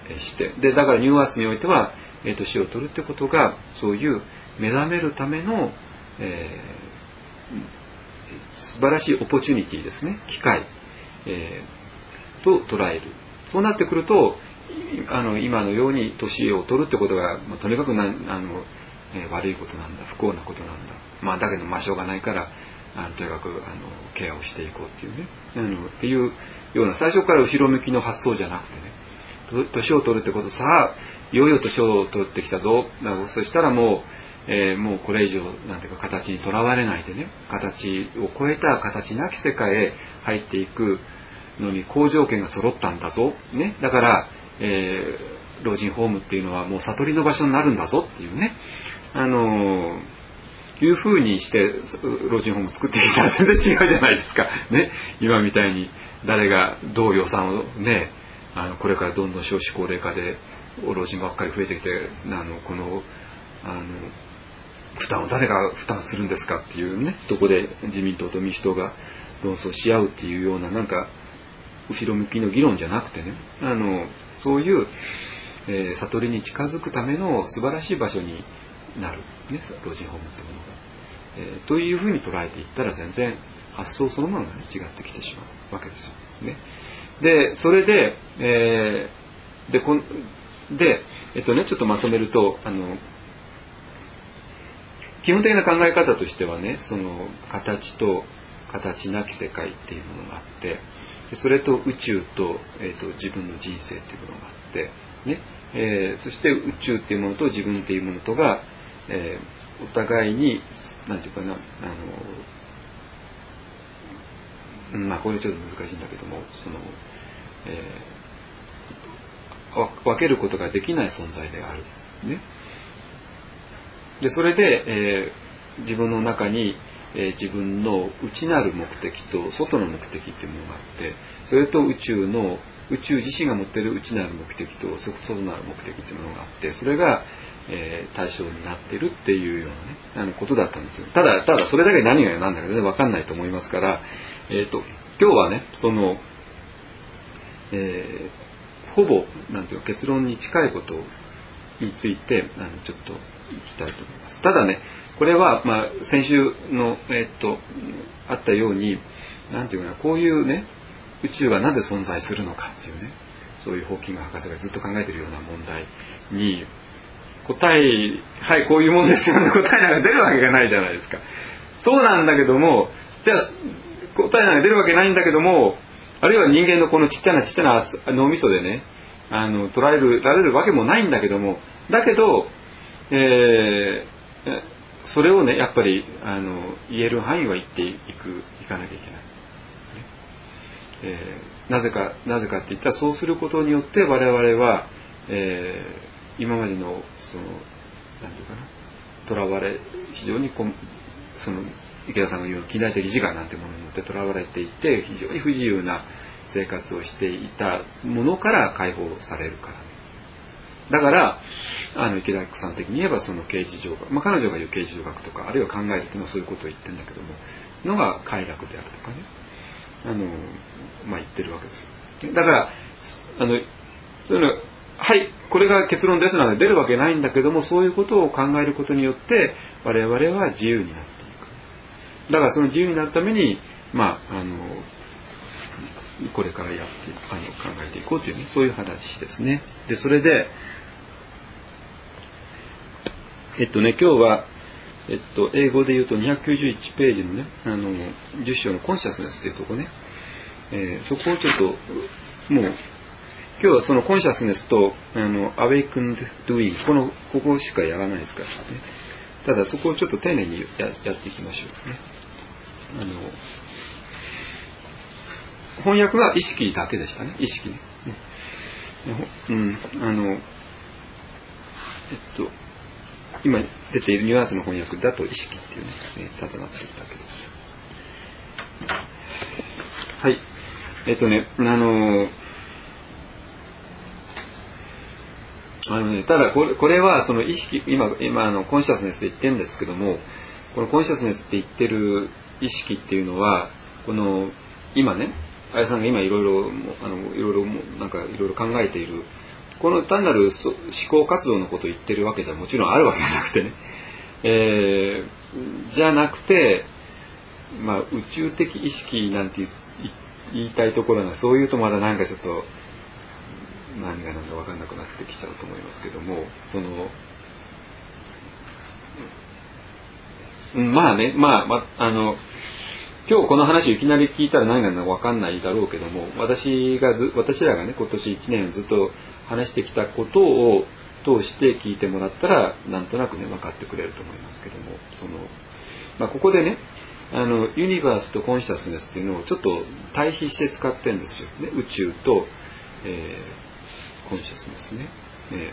して、でだからニューアースにおいては、えー、と年を取るってことがそういう目覚めるための、えー、素晴らしいオポチュニティですね、機会、えー、と捉える。そうなってくるとあの今のように年を取るってことが、まあ、とにかくなあの、えー、悪いことなんだ、不幸なことなんだ、まあ、だけどまあしょうがないからあのとにかくあのケアをしていこうっていうねあのっていうような最初から後ろ向きの発想じゃなくてね、年を取るってこと、さあいよいよ年を取ってきたぞ、そしたらもう、えー、もうこれ以上なんていうか形にとらわれないでね、形を超えた形なき世界へ入っていくのに好条件が揃ったんだぞ、ね、だから、えー、老人ホームっていうのはもう悟りの場所になるんだぞっていうね、あのー、いうふうにして老人ホーム作ってきたら全然違うじゃないですか、ね、今みたいに誰がどう予算をね、あのこれからどんどん少子高齢化で老人ばっかり増えてきて、あのこのあの負担を誰が負担するんですかっていうね、とこで自民党と民主党が論争し合うっていうようななんか後ろ向きの議論じゃなくてね、あのそういう、えー、悟りに近づくための素晴らしい場所になる、ね、老人ホームってものが、えー、というふうに捉えていったら全然発想そのものが、ね、違ってきてしまうわけですよ、ね。でそれで、えー、でこんで、えっとね、ちょっとまとめると、あの基本的な考え方としてはね、その形と形なき世界っていうものがあって、それと宇宙と、えー、と自分の人生っていうものがあって、ねえー、そして宇宙っていうものと自分っていうものとが、えー、お互いに何て言うかな、あのまあこれちょっと難しいんだけども、その、えー、分けることができない存在である、ね。でそれで、えー、自分の中に、えー、自分の内なる目的と外の目的っていうものがあって、それと宇宙の宇宙自身が持っている内なる目的と外なる目的っていうものがあって、それが、えー、対象になっているっていうようなね、あのことだったんですよ。ただただそれだけ何が何だか全然分かんないと思いますから、えーと、今日はねその、えー、ほぼなんていうか結論に近いことについてあのちょっといきたいと思います。ただね、これは、まあ、先週の、えー、っとあったように、なんていうかな、こういうね宇宙がなぜ存在するのかっていうね、そういうホーキング博士がずっと考えているような問題に答え、はいこういうもんですよね、答えなんか出るわけがないじゃないですか。そうなんだけども、じゃあ答えなんか出るわけないんだけども、あるいは人間のこのちっちゃなちっちゃな脳みそでね、あの捉えるられるわけもないんだけども、だけど、えー、それをねやっぱりあの言える範囲は言っていくいかなきゃいけない、ねえー、なぜかなぜかって言ったら、そうすることによって我々は、えー、今までのその何て言うかな、とらわれ非常にこうその池田さんが言う近代的自我なんてものによってとらわれていて、非常に不自由な生活をしていたものから解放されるから、ね、だからあの池田さん的に言えばその形而上学、まあ、彼女が言う形而上学とかあるいは考えるというのはそういうことを言ってるんだけどものが快楽であるとかね、あの、まあ、言ってるわけですよ。だからあのそういうのはいこれが結論ですなんて出るわけないんだけども、そういうことを考えることによって我々は自由になっていく。だからその自由になるために、まあ、あのこれからやってあの考えていこうというね、そういう話ですね。でそれでえっとね今日は、えっと、英語で言うとにひゃくきゅうじゅういちページのね、あのじゅっ章のコンシャスネスというところね、えー、そこをちょっともう今日はそのコンシャスネスとあのアウェイクンドゥイング、このここしかやらないですからね。ただそこをちょっと丁寧に や, やっていきましょうね。あの翻訳は意識だけでしたね。意識ね。うん、あのえっと今出ているニュアンスの翻訳だと意識っていうね、ただなっているだけです。はい。えっとね、あのあのね、ただこれ、これはその意識、今今あのコンシャスネスって言ってるんですけども、このコンシャスネスって言ってる意識っていうのは、この今ね、あやさんが今いろいろあのいろいろなんかいろいろ考えているこの単なる思考活動のことを言ってるわけじゃもちろんあるわけじゃなくてね、えー、じゃなくて、まあ、宇宙的意識なんて言いたいところが、そういうとまだなんかちょっと何が何か分かんなくなってきちゃうと思いますけども、そのまあね、まあ、まあ、あの今日この話をいきなり聞いたら何が何か分かんないだろうけども、私がず私らがね今年いちねんずっと話してきたことを通して聞いてもらったらなんとなくね分かってくれると思いますけども、その、まあ、ここでねあのユニバースとコンシャスネスっていうのをちょっと対比して使ってるんですよね。宇宙と、えー、コンシャスネスね。え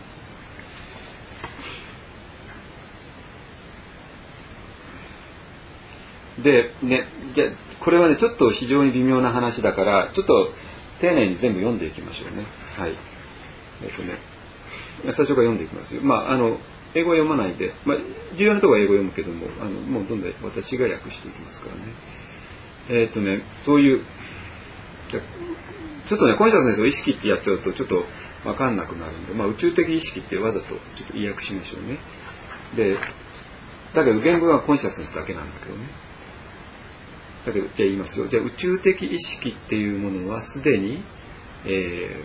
ーでね、じゃこれはねちょっと非常に微妙な話だからちょっと丁寧に全部読んでいきましょうね。はい。えっとね最初から読んでいきますよ。まああの英語は読まないで、まあ、重要なところは英語を読むけども、あのもうどんどん私が訳していきますからね。えっとねそういうちょっとねコンシャスネスを意識ってやっちゃうとちょっと分かんなくなるんで、まあ、宇宙的意識ってわざとちょっと意訳しましょうね。でだけど原文はコンシャスネスだけなんだけどね。だけどじゃあ言いますよ。じゃあ宇宙的意識っていうものはすでに、え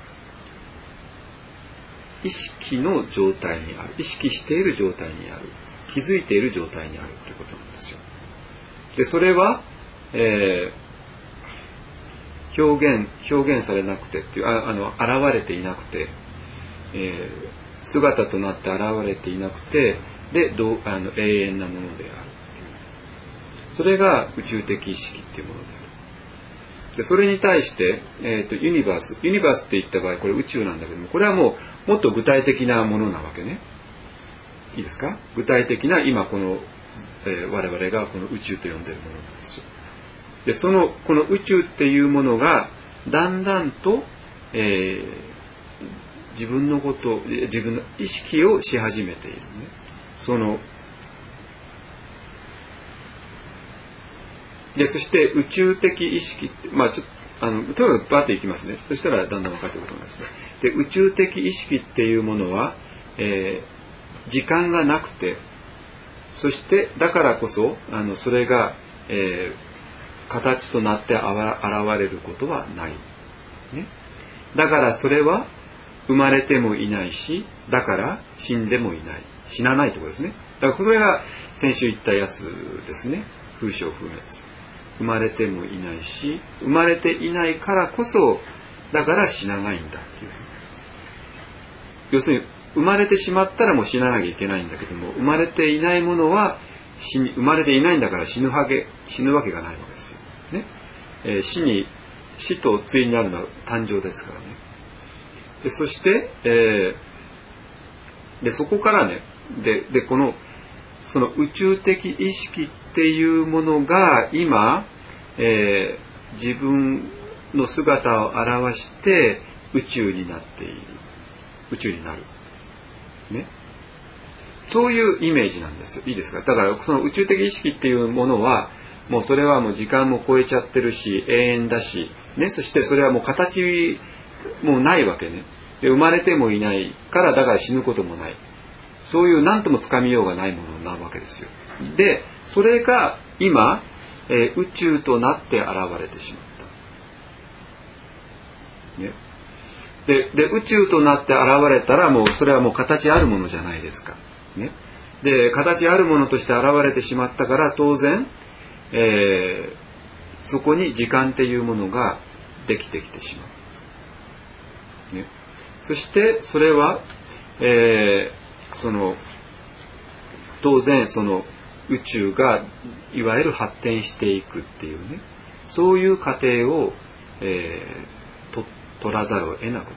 ー、意識の状態にある、意識している状態にある、気づいている状態にあるってことなんですよ。でそれは、えー、表現表現されなくてっていうああの現れていなくて、えー、姿となって現れていなくてでどうあの永遠なものである。それが宇宙的意識っていうものである。でそれに対して、えーと、ユニバースユニバースって言った場合これ宇宙なんだけども、これはもうもっと具体的なものなわけね。いいですか？具体的な今この、えー、我々がこの宇宙と呼んでいるものなんですよ。でそのこの宇宙っていうものがだんだんと、えー、自分のこと自分の意識をし始めているね。そのでそして宇宙的意識って、まあちょっとあのとにかくバーッといきますね。そしたらだんだん分かってくると思いますね。で宇宙的意識っていうものは、えー、時間がなくて、そしてだからこそあのそれが、えー、形となって現れることはない、ね。だからそれは生まれてもいないし、だから死んでもいない、死なないところですね。だからこれが先週言ったやつですね。風消風滅。生まれてもいないし、生まれていないからこそだから死なないんだっていう。要するに生まれてしまったらもう死ななきゃいけないんだけども、生まれていないものは死に生まれていないんだから死ぬわけ死ぬわけがないわけですよ。ね。えー、死に死と対になるのは誕生ですからね。でそして、えー、でそこからね、ででこのその宇宙的意識っていうものが今、えー、自分の姿を表して宇宙になっている、宇宙になる、ね、そういうイメージなんですよ。いいですか？だからその宇宙的意識っていうものはもうそれはもう時間も超えちゃってるし永遠だし、ね、そしてそれはもう形もないわけね。で生まれてもいないからだから死ぬこともない。そういう何ともつかみようがないものなわけですよ。でそれが今、えー、宇宙となって現れてしまった、ね、で, で宇宙となって現れたらもうそれはもう形あるものじゃないですか、ね、で形あるものとして現れてしまったから当然、えー、そこに時間っていうものができてきてしまう、ね、そしてそれは、えーその当然その宇宙がいわゆる発展していくっていうね、そういう過程を、えー、と取らざるを得なくなって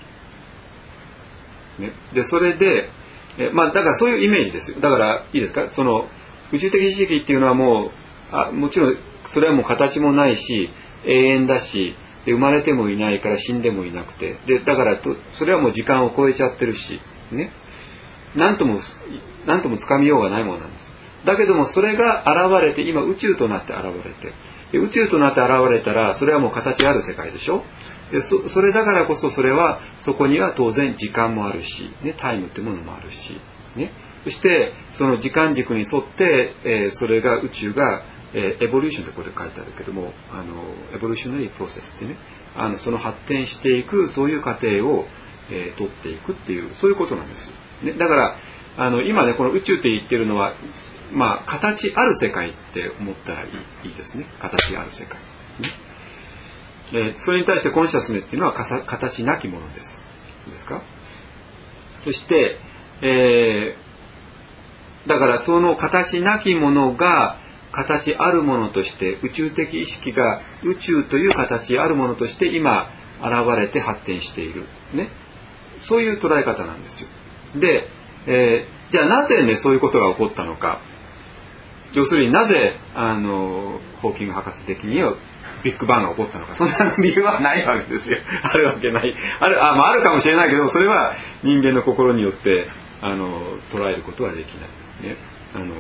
くる、ね、でそれで、えまあだからそういうイメージですよ。だからいいですか、その宇宙的意識っていうのはもうあもちろんそれはもう形もないし永遠だし、で生まれてもいないから死んでもいなくて、でだからとそれはもう時間を超えちゃってるしね、何とも何ともつかみようがないものなんです。だけどもそれが現れて今宇宙となって現れて、で宇宙となって現れたらそれはもう形ある世界でしょ。 で そ, それだからこそそれはそこには当然時間もあるし、ね、タイムっていうものもあるし、ね、そしてその時間軸に沿って、えー、それが宇宙が、えー、エボリューションってこれ書いてあるけども、あのエボリューショナリープロセスってね、あのその発展していくそういう過程を、えー、取っていくっていうそういうことなんですよ、ね、だからあの今ねこの宇宙って言ってるのは、まあ、形ある世界って思ったらいい、いいですね。形ある世界、ねえー、それに対してコンシャスネスっていうのは形なきものです。いいですか。そして、えー、だからその形なきものが形あるものとして宇宙的意識が宇宙という形あるものとして今現れて発展している、ね、そういう捉え方なんですよ。で、えー、じゃあなぜねそういうことが起こったのか。要するになぜあのホーキング博士的にはビッグバンが起こったのか、そんな理由はないわけですよ。あるわけない。ある、あ、まあ、あるかもしれないけど、それは人間の心によってあの捉えることはできない。ね、あの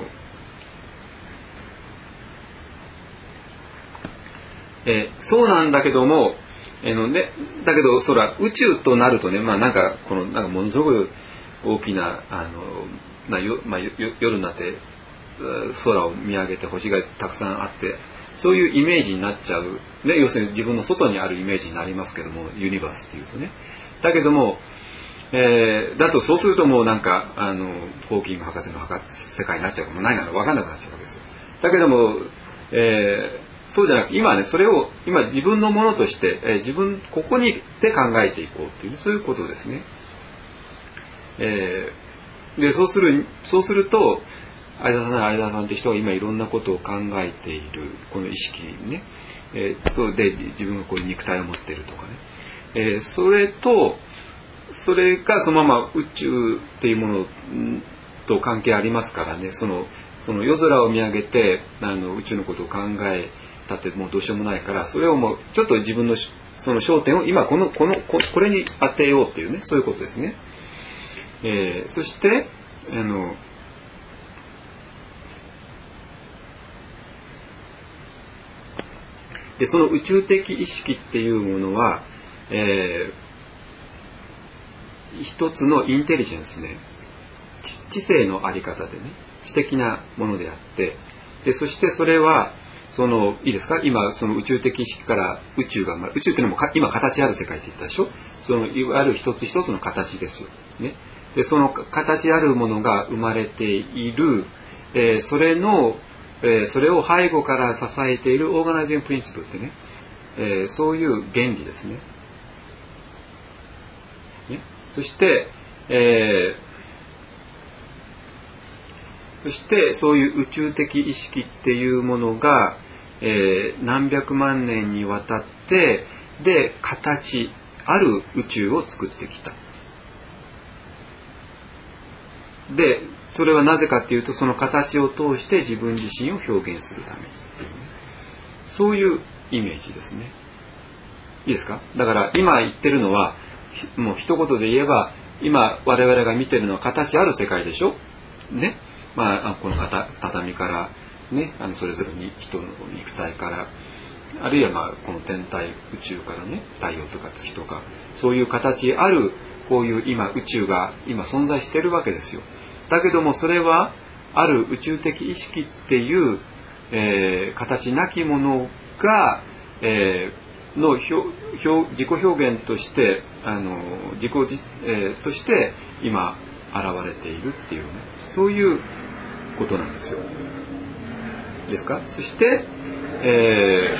えー、そうなんだけども、えーのね、だけどそら宇宙となるとね、まあなんかこのなんかものすごく大きなあのなよ、まあ、よ夜になって空を見上げて星がたくさんあってそういうイメージになっちゃう、ね、要するに自分の外にあるイメージになりますけどもユニバースっていうとね、だけども、えー、だとそうするともうなんかあのホーキング博士の世界になっちゃうかもないなら分かんなくなっちゃうわけですよ。だけども、えーそうじゃなくて今はねそれを今自分のものとして、えー、自分ここにで考えていこうっていう、ね、そういうことですね。えー、でそうするそうすると相田さんなら相田さんって人は今いろんなことを考えているこの意識にね、えー、で自分がこういう肉体を持っているとかね、えー、それとそれがそのまま宇宙っていうものと関係ありますからね、そのその夜空を見上げてあの宇宙のことを考えだってもうどうしようもないからそれをもうちょっと自分のその焦点を今このこのここれに当てようっていうねそういうことですね。えー、そしてあのでその宇宙的意識っていうものは、えー、一つのインテリジェンスね、知性のあり方でね知的なものであって、でそしてそれはそのいいですか今その宇宙的意識から宇宙が宇宙っていうのも今形ある世界って言ったでしょ。そのいわゆる一つ一つの形ですよ、ね、でその形あるものが生まれている、えー、それの、えー、それを背後から支えているオーガナイジングプリンシプルってね、えー、そういう原理ですね。ねそして、えーそしてそういう宇宙的意識っていうものが、えー、何百万年にわたってで形ある宇宙を作ってきた。でそれはなぜかっていうとその形を通して自分自身を表現するためにっていう、ね、そういうイメージですね。いいですか。だから今言ってるのはもう一言で言えば今我々が見てるのは形ある世界でしょね。まあ、この畳から、ね、あのそれぞれに人の肉体からあるいはまあこの天体宇宙からね太陽とか月とかそういう形あるこういう今宇宙が今存在しているわけですよ。だけどもそれはある宇宙的意識っていう、えー、形なきものが、えー、の表表自己表現としてあの自己、えー、として今現れているっていうねそういうことなんですよ。ですか。そして、え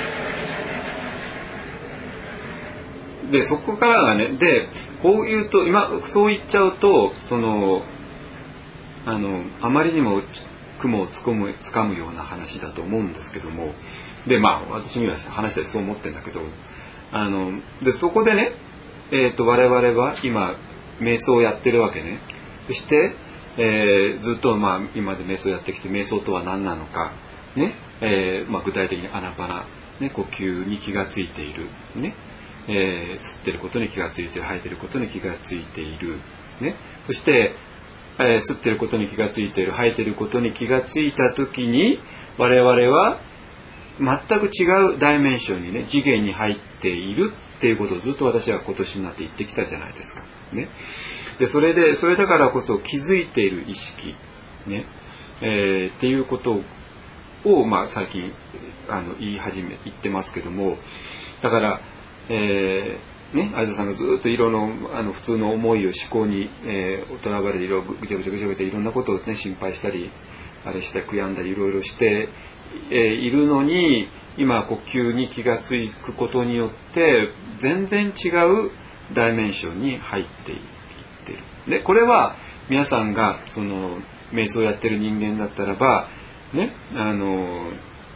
ー、でそこからがねでこう言うと今そう言っちゃうとそのあのあまりにも雲をつかむ、つかむような話だと思うんですけどもでまあ私には話してそう思ってるんだけどあのでそこでね、えーと、我々は今瞑想をやってるわけね。そしてえー、ずっと、まあ、今まで瞑想やってきて瞑想とは何なのか、ねえーまあ、具体的にアナパナ、ね、呼吸に気がついている、ねえー、吸ってることに気がついている吐いてることに気がついている、ね、そして、えー、吸ってることに気がついている吐いてることに気がついた時に我々は全く違うダイメンションにね、次元に入っているっていうことをずっと私は今年になって言ってきたじゃないですか。ね。で、それで、それだからこそ気づいている意識、ね、えー、っていうことを、まあ、最近あの言い始め、言ってますけども、だから、えー、ね、相田さんがずっといろのあの普通の思いを思考に、えー、とらわれていろいろぐちゃぐちゃぐちゃぐちゃいろんなことをね心配したりあれして悔やんだりいろいろして、えー、いるのに今呼吸に気がつくことによって全然違うダイメンションに入っていっている。でこれは皆さんがその瞑想をやってる人間だったらばね、あの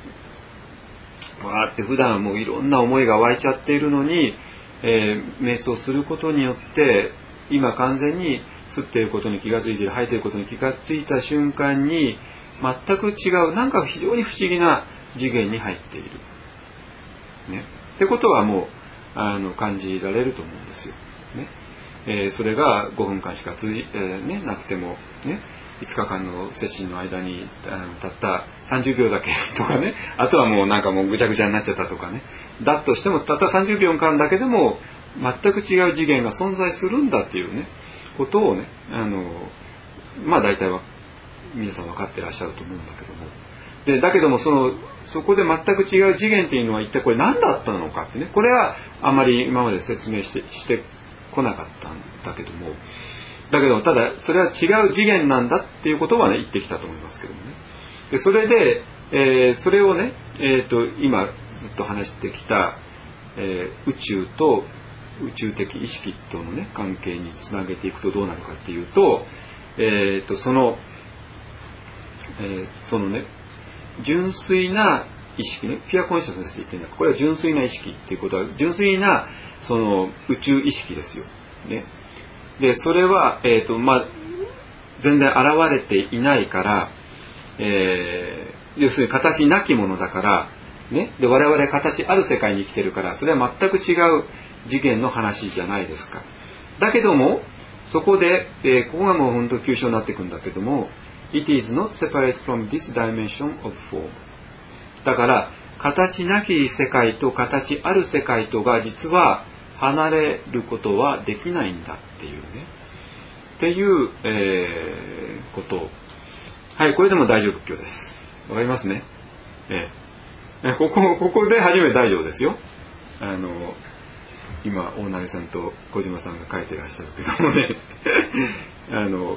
わーって普段はもういろんな思いが湧いちゃっているのに、えー、瞑想することによって今完全に吸っていることに気がついている吐いていることに気がついた瞬間に全く違うなんか非常に不思議な次元に入っている、ね、ってことはもうあの感じられると思うんですよ、ねえー、それがごふんかんしか通じ、えーね、なくてもねいつかかんのセッションの間にたったさんじゅうびょうだけとかね、あとはもうなんかもうぐちゃぐちゃになっちゃったとかね、だとしてもたったさんじゅうびょうかんだけでも全く違う次元が存在するんだっていうねことをね、あのまあ大体は皆さん分かってらっしゃると思うんだけども、でだけどもそのそこで全く違う次元っていうのは一体これ何だったのかってね、これはあまり今まで説明してしてこなかったんだけども、だけどただそれは違う次元なんだっていうことはね言ってきたと思いますけどもね。でそれで、えー、それをね、えー、と今ずっと話してきた、えー、宇宙と宇宙的意識とのね関係につなげていくとどうなるかっていうと、えー、とその、えー、そのね純粋な意識ね、ピュアコンシャスネスって言ってるんだ。これは純粋な意識っていうことは純粋なその宇宙意識ですよ。ね。でそれは、えーとまあ、全然現れていないから、えー、要するに形なきものだから、ね、で我々形ある世界に生きてるからそれは全く違う次元の話じゃないですか。だけどもそこで、えー、ここがもう本当急所になっていくんだけども It is not separate from this dimension of form だから形なき世界と形ある世界とが実は離れることはできないんだっていうねっていう、えー、ことはいこれでも大乗仏教ですわかりますね、えー、ここここで初めて大乗ですよ。あの今大成さんと小島さんが書いてらっしゃるけどもねあの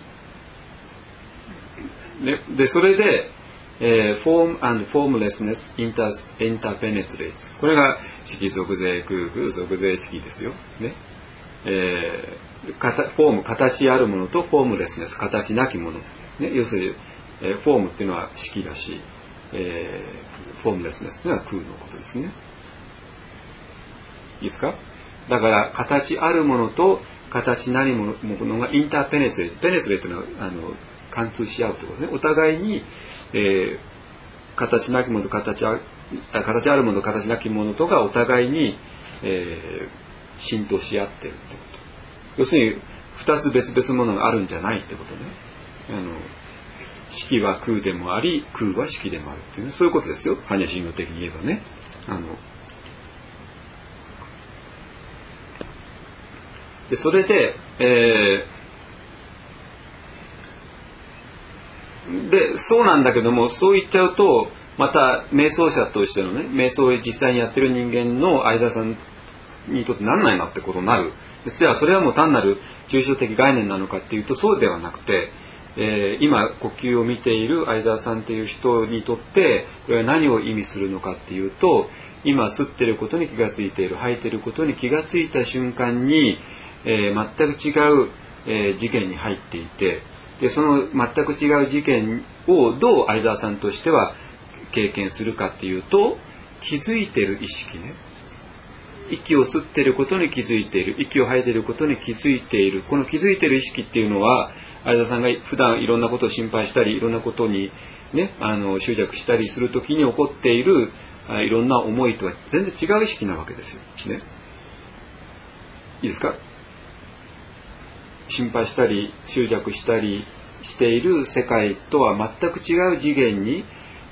ねでそれでえー、form and formlessness inter, interpenetrates これが色即是空空即是色ですよ、ねえー、かたフォーム形あるものとフォームレスネス形なきもの、ね、要するに、えー、フォームっていうのは色だし、えー、フォームレスネスっていうのは空のことですね。いいですか。だから形あるものと形なりものがインターペネツレートペネツレートのあの貫通し合うということですね。お互いにえー、形なきものと 形, あ形あるものと形なきものとがお互いに、えー、浸透し合っているってこと。要するにふたつ別々のものがあるんじゃないってことね。あの色は空でもあり空は色でもあるっていう、ね、そういうことですよ。般若心経的に言えばね。あのでそれで、えーでそうなんだけどもそう言っちゃうとまた瞑想者としてのね瞑想を実際にやってる人間の相田さんにとって何ないなってことになる。じゃあそれはもう単なる抽象的概念なのかっていうとそうではなくて、えー、今呼吸を見ている相田さんっていう人にとってこれは何を意味するのかっていうと今吸ってることに気がついている吐いてることに気がついた瞬間に、えー、全く違う、えー、次元に入っていてでその全く違う事件をどう相沢さんとしては経験するかっていうと気づいている意識ね息を吸っていることに気づいている息を吐いていることに気づいているこの気づいている意識っていうのは相沢さんが普段いろんなことを心配したりいろんなことに、ね、あの執着したりするときに起こっているあいろんな思いとは全然違う意識なわけですよ、ね、いいですか。心配したり執着したりしている世界とは全く違う次元に、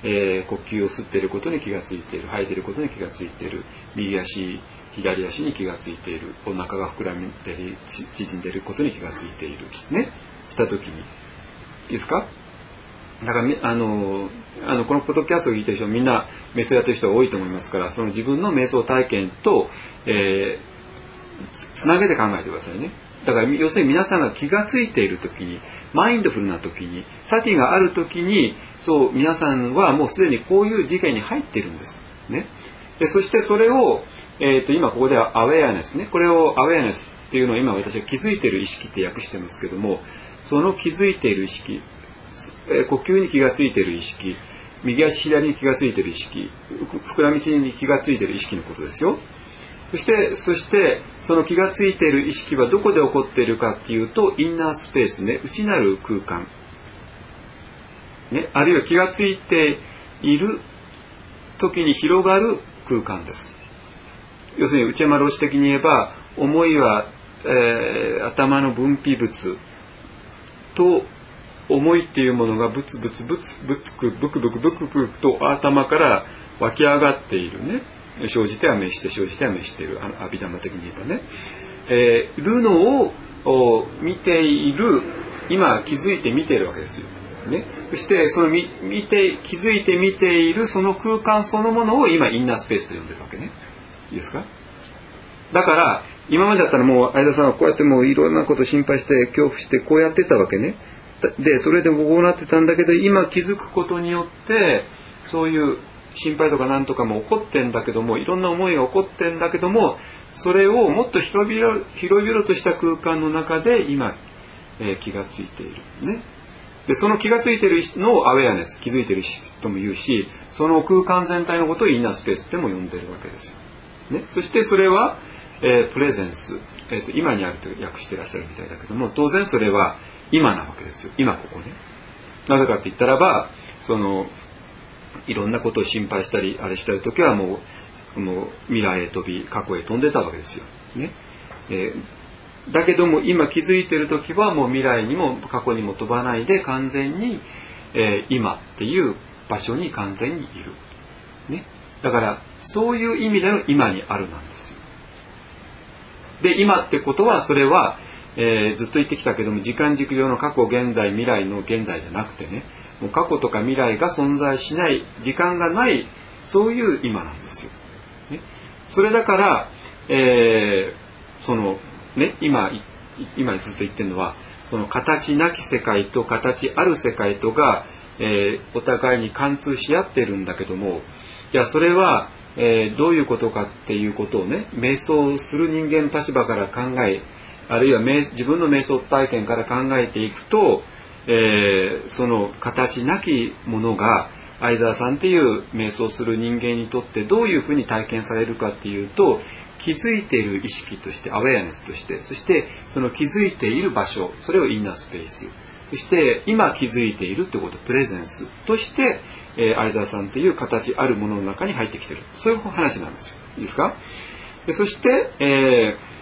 えー、呼吸を吸っていることに気がついている、吐いていることに気がついている、右足左足に気がついている、お腹が膨らんで縮んでいることに気がついているね、した時にいいですか。だからあのあのこのポッドキャストを聞いてる人みんな瞑想やってる人が多いと思いますから、その自分の瞑想体験と、えー、つなげて考えてくださいね。だから要するに皆さんが気がついている時に、マインドフルな時に、サティがある時に、そう皆さんはもうすでにこういう次元に入っているんですね。でそしてそれを、えー、と今ここではアウェアネスね、これをアウェアネスっていうのを今私は気づいている意識って訳してますけども、その気づいている意識、えー、呼吸に気がついている意識、右足左に気がついている意識、膨らみ縮みに気がついている意識のことですよ。そしてそしてその気がついている意識はどこで起こっているかっていうと、インナースペースね、内なる空間ね、あるいは気がついている時に広がる空間です。要するに内山老師的に言えば、思いは、えー、頭の分泌物と思いっていうものがブツブツブツブクブクブクブクブクと頭から湧き上がっているね。生じては滅して生じては滅している、あのアビダマ的に言えばね、えー、るのを見ている、今気づいて見ているわけですよ、ね、そしてその 見, 見て気づいて見ているその空間そのものを今インナースペースと呼んでるわけね。いいですか。だから今までだったらもう相田さんはこうやってもういろんなこと心配して恐怖してこうやってたわけね。でそれでこうなってたんだけど、今気づくことによってそういう心配とかなんとかも起こってんだけども、いろんな思いが起こってんだけども、それをもっと広々、広々とした空間の中で今、えー、気がついているね。でその気がついているのをアウェアネス、気づいているとも言うし、その空間全体のことをインナースペースっても呼んでるわけですよ、ね、そしてそれは、えー、プレゼンス、えーと、今にあると訳していらっしゃるみたいだけども、当然それは今なわけですよ。今ここね。なぜかって言ったらば、そのいろんなことを心配したりあれしたり時はもう、もう未来へ飛び過去へ飛んでたわけですよ、ねえー、だけども今気づいてる時はもう未来にも過去にも飛ばないで完全に、えー、今っていう場所に完全にいる、ね、だからそういう意味での今にあるなんですよ。で今ってことはそれは、えー、ずっと言ってきたけども、時間軸上の過去現在未来の現在じゃなくてね、もう過去とか未来が存在しない、時間がない、そういう今なんですよ、ね、それだから、えー、そのね、今今ずっと言ってるのは、その形なき世界と形ある世界とが、えー、お互いに貫通し合ってるんだけども、じゃあそれは、えー、どういうことかっていうことをね、瞑想する人間の立場から考え、あるいは自分の瞑想体験から考えていくと、えー、その形なきものが相沢さんっていう瞑想する人間にとってどういうふうに体験されるかっていうと、気づいている意識として、アウェアネスとして、そしてその気づいている場所、それをインナースペース、そして今気づいているってこと、プレゼンスとして、えー、相沢さんっていう形あるものの中に入ってきている、そういう話なんですよ。いいですか。でそして、えー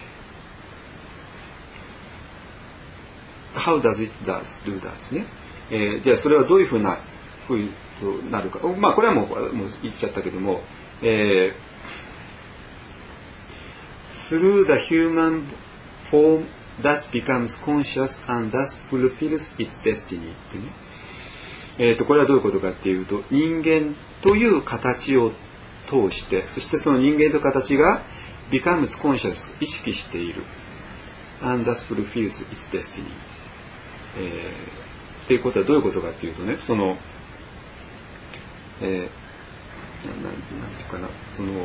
How does it does do that ね、えー、じゃあそれはどういうふうなふうになるか、まあこれはもう、もう言っちゃったけども、えー、through the human form that becomes conscious and thus fulfills its destiny ってね、えーとこれはどういうことかっていうと、人間という形を通して、そしてその人間という形が becomes conscious 意識している and thus fulfills its destiny、えー、っていうことはどういうことかっていうとね、その、えー、なん、なんていうかな、その、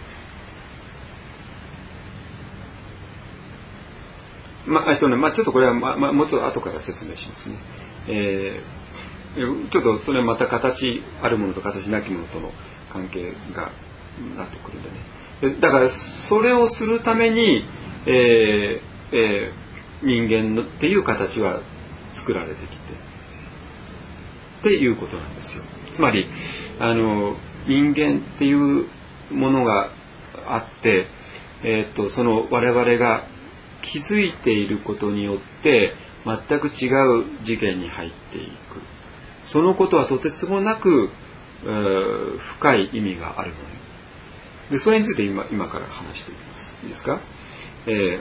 まあ、えっとね、まあ、ちょっとこれは、まあ、もうちょっと後から説明しますね。えー、ちょっとそれはまた形あるものと形なきものとの関係がなってくるんでね。だからそれをするために、えーえー、人間のっていう形は作られてきてっていうことなんですよ。つまりあの人間っていうものがあって、えー、とその我々が気づいていることによって全く違う次元に入っていく。そのことはとてつもなくえー、深い意味があるのね。でそれについて 今, 今から話していきます。いいですか。えー、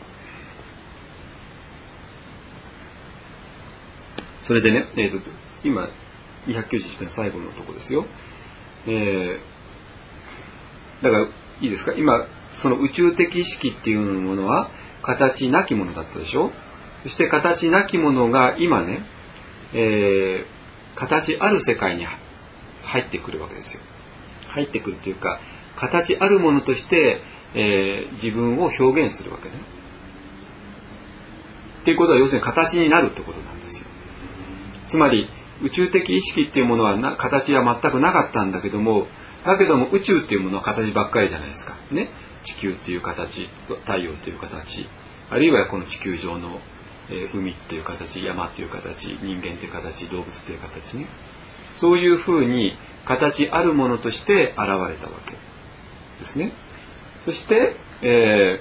それでね、えー、と今にひゃくきゅうじゅういちペン最後のとこですよ。えー、だからいいですか。今その宇宙的意識っていうものは形なきものだったでしょ。そして形なきものが今ね、えー、形ある世界に入ってくるわけですよ。入ってくるというか、形あるものとして、えー、自分を表現するわけね。っていうことは要するに形になるってことなんですよ。つまり宇宙的意識っていうものはな形は全くなかったんだけども、だけども宇宙っていうものは形ばっかりじゃないですか。ね、地球っていう形、太陽っていう形、あるいはこの地球上の、えー、海っていう形、山っていう形、人間っていう形、動物っていう形ね。そういうふうに形あるものとして現れたわけですね。そして、え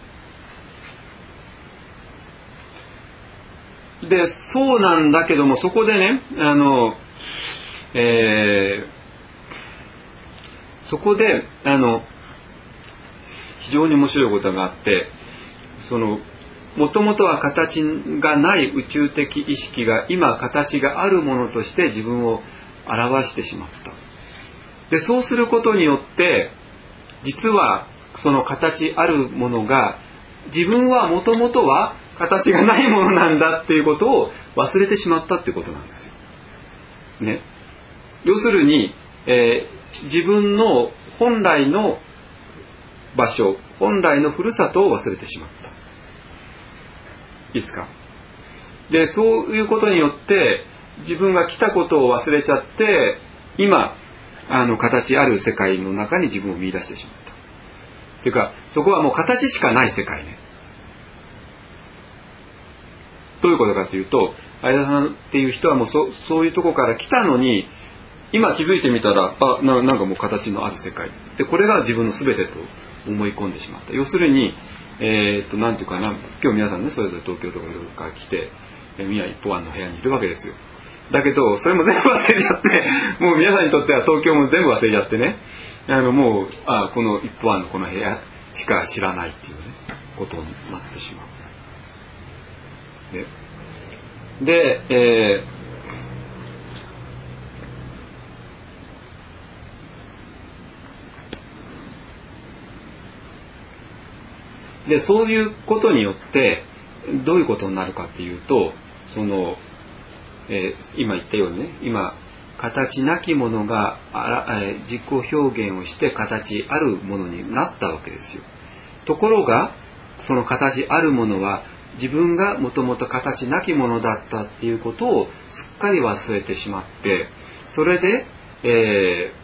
ー、でそうなんだけども、そこでね、あの、えー、そこであの非常に面白いことがあって、そのもともとは形がない宇宙的意識が今形があるものとして自分を表してしまった。でそうすることによって実はその形あるものが自分はもともとは形がないものなんだっていうことを忘れてしまったっていうことなんですよ。ね。要するに、えー、自分の本来の場所、本来のふるさとを忘れてしまった。いいですか。でそういうことによって自分が来たことを忘れちゃって、今あの形ある世界の中に自分を見出してしまった。というかそこはもう形しかない世界ね。どういうことかというと、相田さんっていう人はもう そ, そういうところから来たのに、今気づいてみたらあ な, なんかもう形のある世界で、これが自分の全てと思い込んでしまった。要するに、えー、っとなんていうかな、今日皆さんねそれぞれ東京とかいろいろから来て、えー、宮一方庵の部屋にいるわけですよ。だけどそれも全部忘れちゃって、もう皆さんにとっては東京も全部忘れちゃってね、あのもうあこの一方庵のこの部屋しか知らないっていうねことになってしまう。ね、で、えー、でそういうことによってどういうことになるかっていうと、その、えー、今言ったようにね、今形なきものがあら、えー、自己表現をして形あるものになったわけですよ。ところがその形あるものは自分がもともと形なきものだったっていうことをすっかり忘れてしまって、それで、え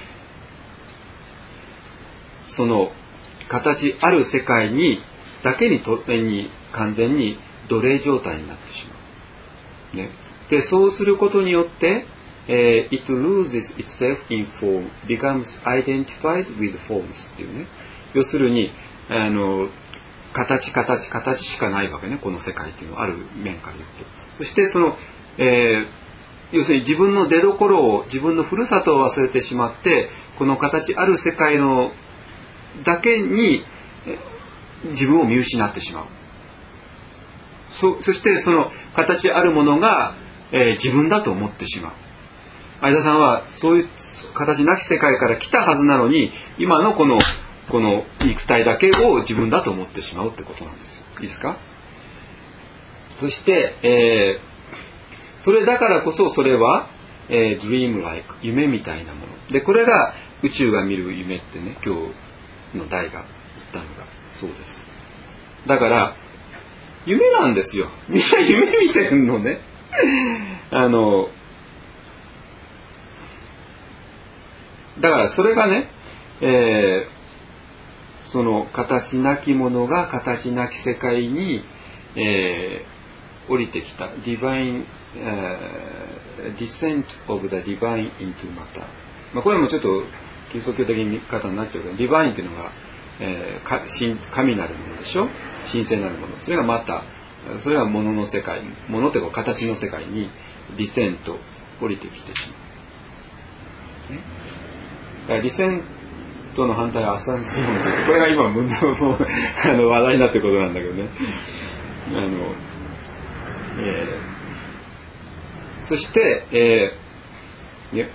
ー、その形ある世界にだけにとに完全に奴隷状態になってしまう、ね、でそうすることによって、えー、it loses itself in form, becomes identified with forms っていうね、要するにあの形形形しかないわけね、この世界っていうのはある面から言うと。そしてその、えー、要するに自分の出所を、自分のふるさとを忘れてしまって、この形ある世界のだけに自分を見失ってしまう。 そ, そしてその形あるものが、えー、自分だと思ってしまう。相田さんはそういう形なき世界から来たはずなのに、今のこのこの肉体だけを自分だと思ってしまうってことなんですよ。いいですか。そして、えー、それだからこそそれは、えー、dream like 夢みたいなもので、これが宇宙が見る夢ってね、今日の大が言ったのがそうです。だから夢なんですよ。みんな夢見てるのね。あのだからそれがね、えーその形なきものが形なき世界に、えー、降りてきた divine、uh, descent of the divine into matter、まあ、これもちょっとキリスト教的な見方になっちゃうけど、ディバインというのが、えー、か神なるものでしょ、神聖なるもの、それがまたそれは物の世界、物というか形の世界にディセント降りてきてしまう。 だからリセントの反対はアサンシオンといって、これが今問題もあの話題になってることなんだけどね。あの、えー、そして、えーね、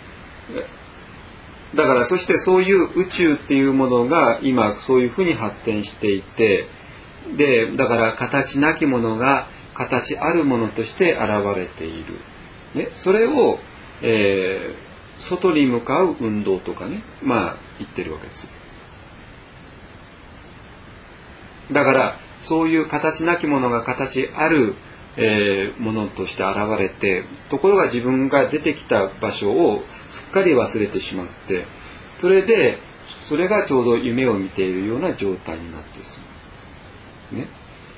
だからそしてそういう宇宙っていうものが今そういうふうに発展していて、でだから形なきものが形あるものとして現れている、ね、それを、えー、外に向かう運動とかね、まあ言ってるわけですよ。だからそういう形なきものが形ある、えー、ものとして現れて、ところが自分が出てきた場所をすっかり忘れてしまって、それでそれがちょうど夢を見ているような状態になってしまう、ね、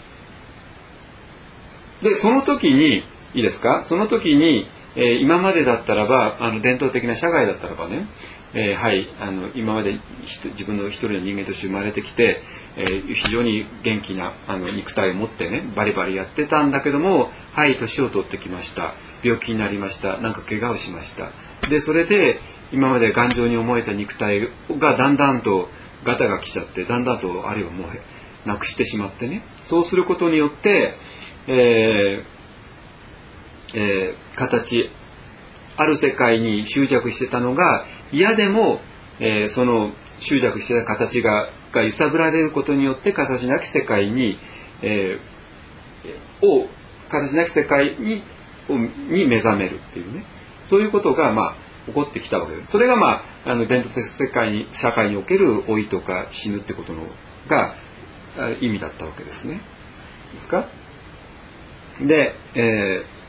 でその時にいいですか、その時に、えー、今までだったらば、あの伝統的な社会だったらばね、えー、はいあの今まで自分の一人の人間として生まれてきて、えー、非常に元気なあの肉体を持ってねバリバリやってたんだけども、はい年を取ってきました、病気になりました、なんか怪我をしました、でそれで今まで頑丈に思えた肉体がだんだんとガタが来ちゃって、だんだんとあるいはもうなくしてしまってね、そうすることによって、えーえー、形ある世界に執着してたのが嫌でも、えー、その執着してた形がが揺さぶられることによって形なき世界に、えー、を形なき世界にに目覚めるっていうね、そういうことがまあ起こってきたわけです。それがまああの伝統的世界に社会における老いとか死ぬってことのが意味だったわけですね。ですか？で、えー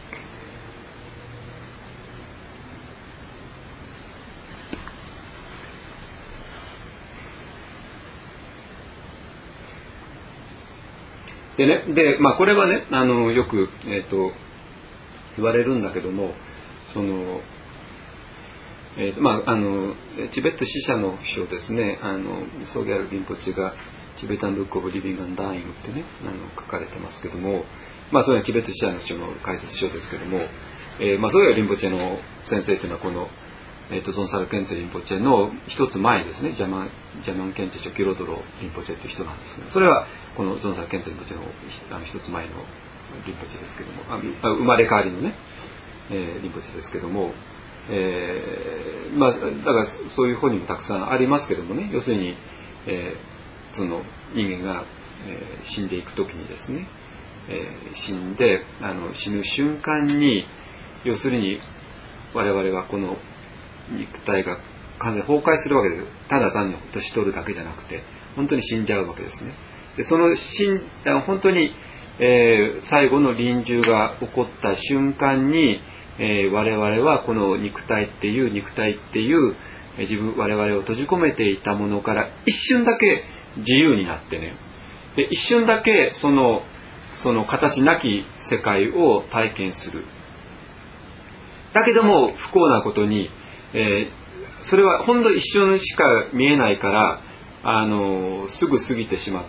でね、で、まあこれはね、あのよく、えーと、言われるんだけども、その、えーまああのチベット死者の書ですね、あのソギャル・リンポチェがチベタン・ブック・オブ・リビング・アンド・ダイイングってね、あの書かれてますけども、まあそれはチベット死者の書の解説書ですけども、えー、まあソギャル・リンポチェの先生というのはこのえー、とゾンサル・ケンツェ・リンポチェの一つ前ですね、ジャマン・ジャマン・ケンチェ・チョキロドロ・リンポチェという人なんですけど、それはこのゾンサル・ケンツェ・リンポチェのあの一つ前のリンポチェですけども、あ生まれ変わりのね、えー、リンポチェですけども、えー、まあだからそういう本にもたくさんありますけどもね、要するに、えー、その人間が、えー、死んでいくときにですね、えー、死んであの死ぬ瞬間に要するに我々はこの肉体が完全に崩壊するわけで、ただ単に年取るだけじゃなくて本当に死んじゃうわけですね。でその死ん本当に、えー、最後の臨終が起こった瞬間に、えー、我々はこの肉体っていう肉体っていう、えー、自分我々を閉じ込めていたものから一瞬だけ自由になってね、で一瞬だけそのその形なき世界を体験する。だけども不幸なことに、えー、それはほんの一瞬しか見えないから、あのー、すぐ過ぎてしまって、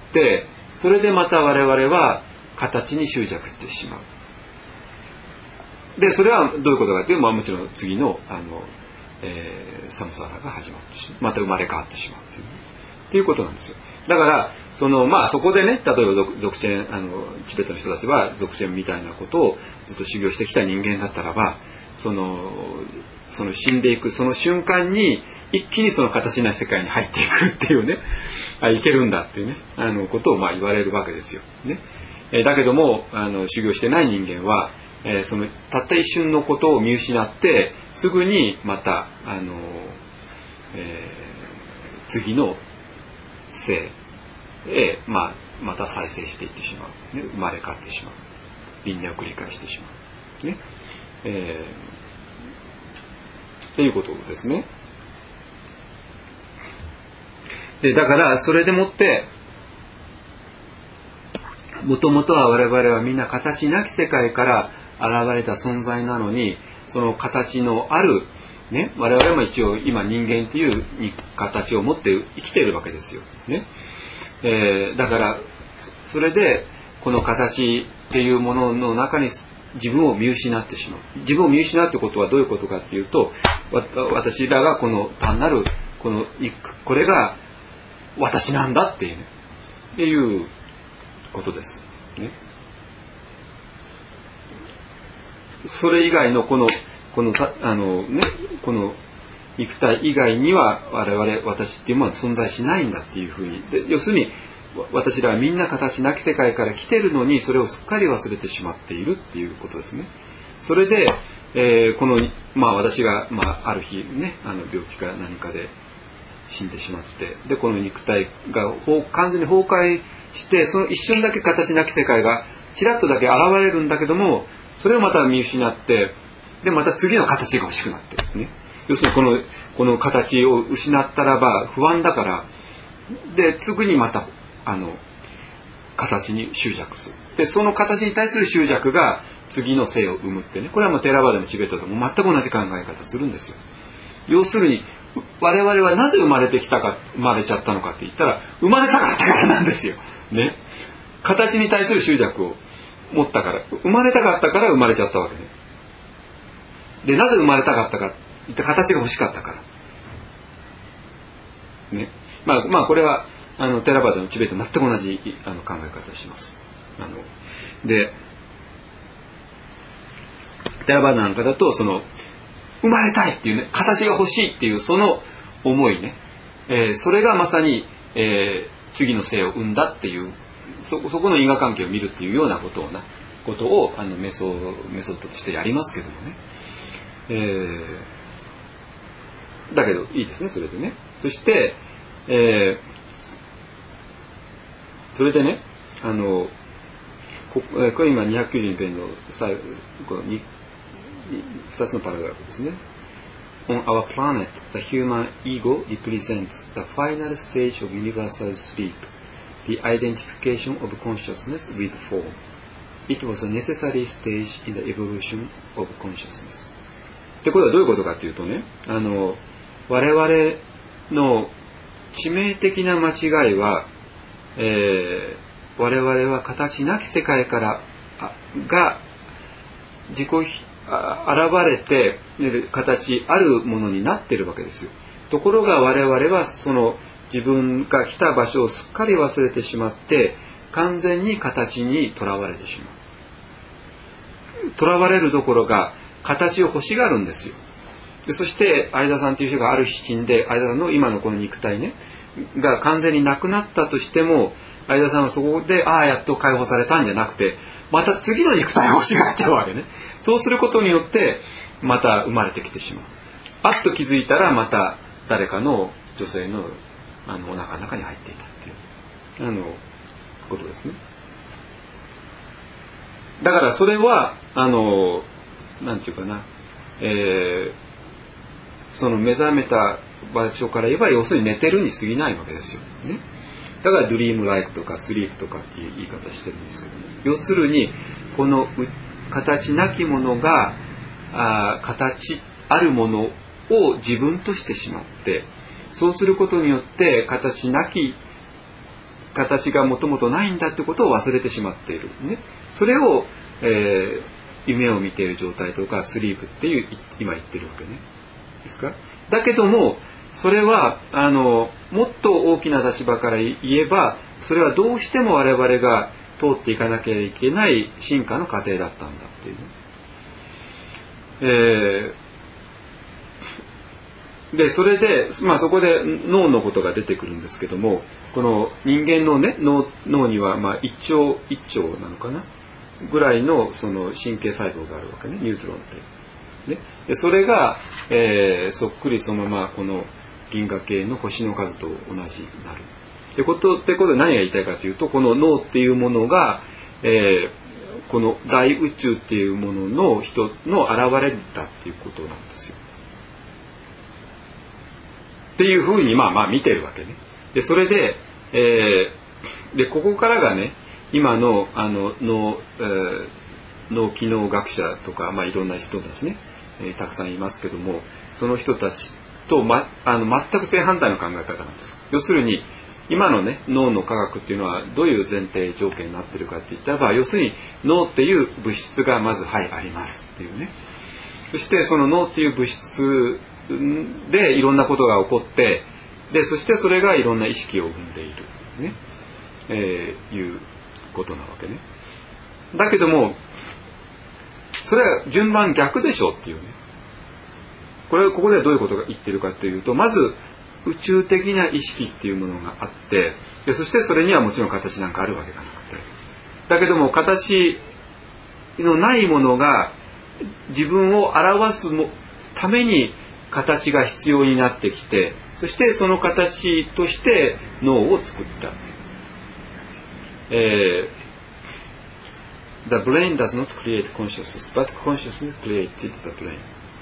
それでまた我々は形に執着してしまう。でそれはどういうことかというと、まあ、もちろん次の、あの、えー、サムサーラが始まってしまう、また生まれ変わってしまうという、っていうことなんですよ。だからその、まあ、そこでね、例えば俗チェンあのチベットの人たちは俗チェンみたいなことをずっと修行してきた人間だったらば、そのその死んでいくその瞬間に一気にその形な世界に入っていくっていうね、あいけるんだっていうね、あのことをまあ言われるわけですよ、ね。えー、だけどもあの修行してない人間は、えー、そのたった一瞬のことを見失ってすぐにまたあの、えー、次の生へ、まあ、また再生していってしまう、ね、生まれ変わってしまう、輪廻を繰り返してしまう、ね、えー、っていうことですね。でだからそれでもってもともとは我々はみんな形なき世界から現れた存在なのに、その形のある、ね、我々も一応今人間という形を持って生きているわけですよ、ね。えー、だからそれでこの形っていうものの中に自分を見失ってしまう。自分を見失うってことはどういうことかっていうと、私らがこの単なるこのこれが私なんだっていう、ね、っていうことです、ね。それ以外のこのこのさあのねこの肉体以外には我々私っていうものは存在しないんだっていうふうにで、要するに私らはみんな形なき世界から来てるのにそれをすっかり忘れてしまっているっていうことですね。それで、えー、このまあ私が、まあ、ある日ねあの病気か何かで死んでしまってでこの肉体が完全に崩壊してその一瞬だけ形なき世界がちらっとだけ現れるんだけどもそれをまた見失ってでまた次の形が欲しくなってね。要するにこのこの形を失ったらば不安だからで次にまたあの形に執着する。でその形に対する執着が次の生を生むってねこれはもうテラバダのチベットとも全く同じ考え方するんですよ。要するに我々はなぜ生まれてきたか生まれちゃったのかって言ったら生まれたかったからなんですよ、ね、形に対する執着を持ったから生まれたかったから生まれちゃったわけね。でなぜ生まれたかったかって形が欲しかったからね。まあまあこれはあのテラバダのチベット全く同じあの考え方をします。あのでテラバダなんかだとその生まれたいっていうね形が欲しいっていうその思いね、えー、それがまさに、えー、次の生を生んだっていう そ, そこの因果関係を見るっていうようなことをなことをあのメソメソッドとしてやりますけどもね、えー、だけどいいですねそれでね。そして、えー、それでねあのここれ今にひゃくきゅうじゅうにページの最後この 2, ふたつのパラグラフですね。On our planet, the human ego represents the final stage of universal sleep, the identification of consciousness with form. It was a necessary stage in the evolution of consciousness. でこれはどういうことかというとね、あの我々の致命的な間違いは、えー、我々は形なき世界からが自己現れて形あるものになっているわけですよ。ところが我々はその自分が来た場所をすっかり忘れてしまって完全に形にとらわれてしまう。とらわれるどころか形を欲しがるんですよ。でそして相田さんという人がある日死んで相田さんの今のこの肉体ねが完全になくなったとしても相田さんはそこでああやっと解放されたんじゃなくてまた次の肉体を欲しがっちゃうわけね。そうすることによってまた生まれてきてしまう。あっと気づいたらまた誰かの女性の、あのお腹の中に入っていたっていうあのことですね。だからそれはあのなんていうかな、えー、その目覚めた場所から言えば要するに寝てるに過ぎないわけですよ、ね。だからドリームライクとかスリープとかっていう言い方してるんですけども、要するにこの形なきものがあ形あるものを自分としてしまってそうすることによって形なき形がもともとないんだってことを忘れてしまっている、ね、それを、えー、夢を見ている状態とかスリープっていう今言ってるわけねですか。だけどもそれはあのもっと大きな立場から言えばそれはどうしても我々が通っていかなきゃいけない進化の過程だったんだっていう、えー、でそれで、まあ、そこで脳のことが出てくるんですけどもこの人間の、ね、脳, 脳にはまあいっちょういっちょうなのかなぐらい の, その神経細胞があるわけねニュートロンって、ね、でそれが、えー、そっくりそのままこの銀河系の星の数と同じになるってことってことで何が言いたいかというとこの脳っていうものが、えー、この大宇宙っていうものの人の現れだっていうことなんですよっていうふうにまあまあ見てるわけね。でそれで、えー、でここからがね今のあの脳、えー、脳機能学者とか、まあ、いろんな人ですね、えー、たくさんいますけどもその人たちと、ま、あの全く正反対の考え方なんですよ。要するに今のね脳の科学っていうのはどういう前提条件になってるかっていったら、要するに脳っていう物質がまずはいありますっていうね。そしてその脳っていう物質でいろんなことが起こって、でそしてそれがいろんな意識を生んでいるね、えー、いうことなわけね。だけどもそれは順番逆でしょっていうね。これここではどういうことが言ってるかというと、まず宇宙的な意識っていうものがあって、でそしてそれにはもちろん形なんかあるわけがなくて、だけども形のないものが自分を表すために形が必要になってきて、そしてその形として脳を作った。えー、The brain does not create consciousness, but consciousness created the brain.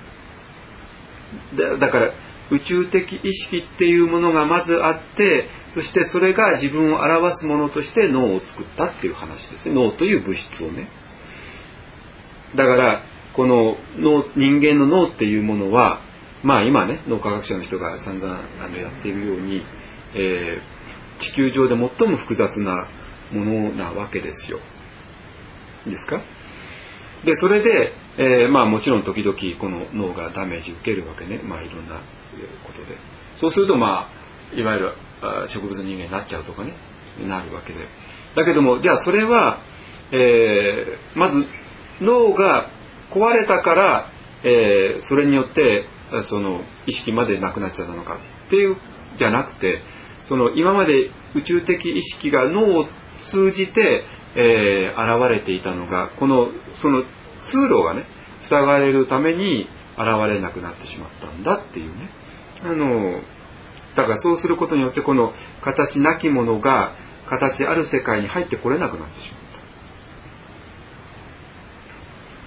だ, だから宇宙的意識っていうものがまずあって、そしてそれが自分を表すものとして脳を作ったっていう話ですね。脳という物質をね。だからこの脳、人間の脳っていうものは、まあ今ね脳科学者の人が散々あのやっているように、えー、地球上で最も複雑なものなわけですよ。いいですか？でそれで、えー、まあもちろん時々この脳がダメージ受けるわけね。まあいろんなことで、そうするとまあいわゆる植物人間になっちゃうとかね、なるわけで、だけどもじゃあそれは、えー、まず脳が壊れたから、えー、それによってその意識までなくなっちゃったのかっていうじゃなくて、その今まで宇宙的意識が脳を通じて、えー、現れていたのが、このその通路がね塞がれるために現れなくなってしまったんだっていうね。あのだからそうすることによってこの形なきものが形ある世界に入ってこれなくなってしまった。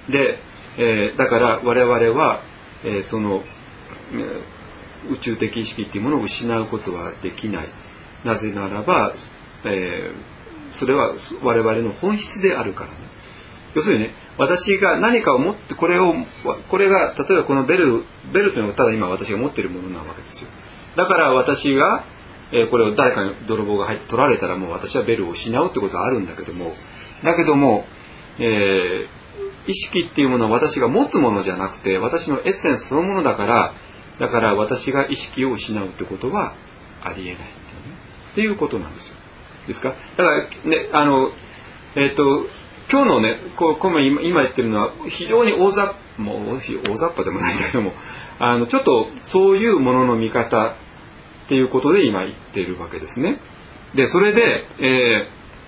で、えー、だから我々は、えー、その、えー、宇宙的意識っていうものを失うことはできない。なぜならば、えー、それは我々の本質であるからね。要するにね、私が何かを持ってこれをこれが例えばこのベルベルというのはただ今私が持っているものなわけですよ。だから私が、えー、これを誰かに泥棒が入って取られたらもう私はベルを失うってことはあるんだけども、だけども、えー、意識っていうものは私が持つものじゃなくて私のエッセンスそのものだから、だから私が意識を失うってことはありえないっていうね、っていうことなんですよ。ですか？だからね、あのえっ、ー、と今日のね、こう今今言ってるのは非常に大雑もう大雑把でもないんだけども、あのちょっとそういうものの見方っていうことで今言っているわけですね。でそれで、え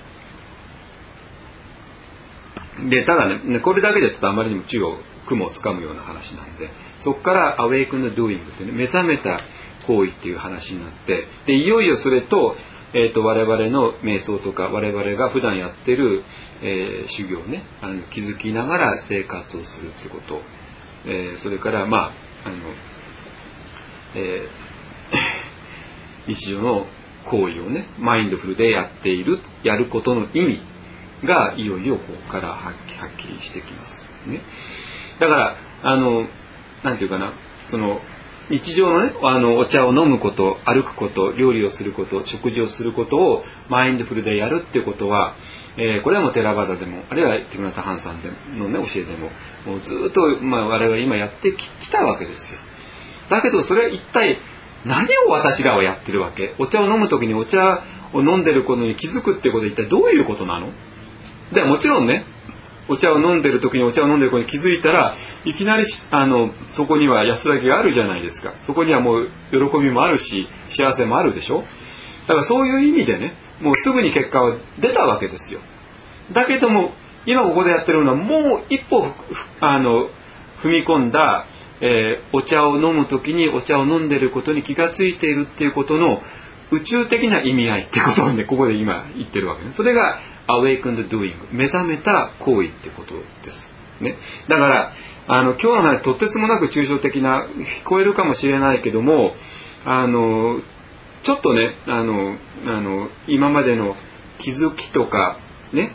ー、でただねこれだけでちょっとあまりにも宙を雲をつかむような話なんで、そこからアウェイクのドゥーイングってね、目覚めた行為っていう話になって、でいよいよそれとえー、と我々の瞑想とか我々が普段やってる、えー、修行ね、あの気づきながら生活をするってこと、えー、それからまああの、えー、日常の行為をねマインドフルでやっているやることの意味がいよいよここからはっきり、はっきりしてきますね。だからあのなんていうかな、その日常のね、あのお茶を飲むこと、歩くこと、料理をすること、食事をすることをマインドフルでやるっていうことは、えー、これはもうテラバダでも、あるいはティムナタハンさんの、ね、教えでも、もうずっと、まあ、我々今やってき、きたわけですよ。だけどそれは一体何を私らはやってるわけ？お茶を飲むときにお茶を飲んでることに気づくってことは一体どういうことなの？でもちろんね、お茶を飲んでる時にお茶を飲んでることに気づいたらいきなりあのそこには安らぎがあるじゃないですか。そこにはもう喜びもあるし幸せもあるでしょ。だからそういう意味でね、もうすぐに結果は出たわけですよ。だけども今ここでやってるのはもう一歩あの踏み込んだ、えー、お茶を飲む時にお茶を飲んでることに気がついているっていうことの宇宙的な意味合いってことをねここで今言ってるわけね。それがAwakened Doing、 目覚めた行為ってことですね。だからあの今日の話とてつもなく抽象的な聞こえるかもしれないけども、あのちょっとねあのあの今までの気づきとかね、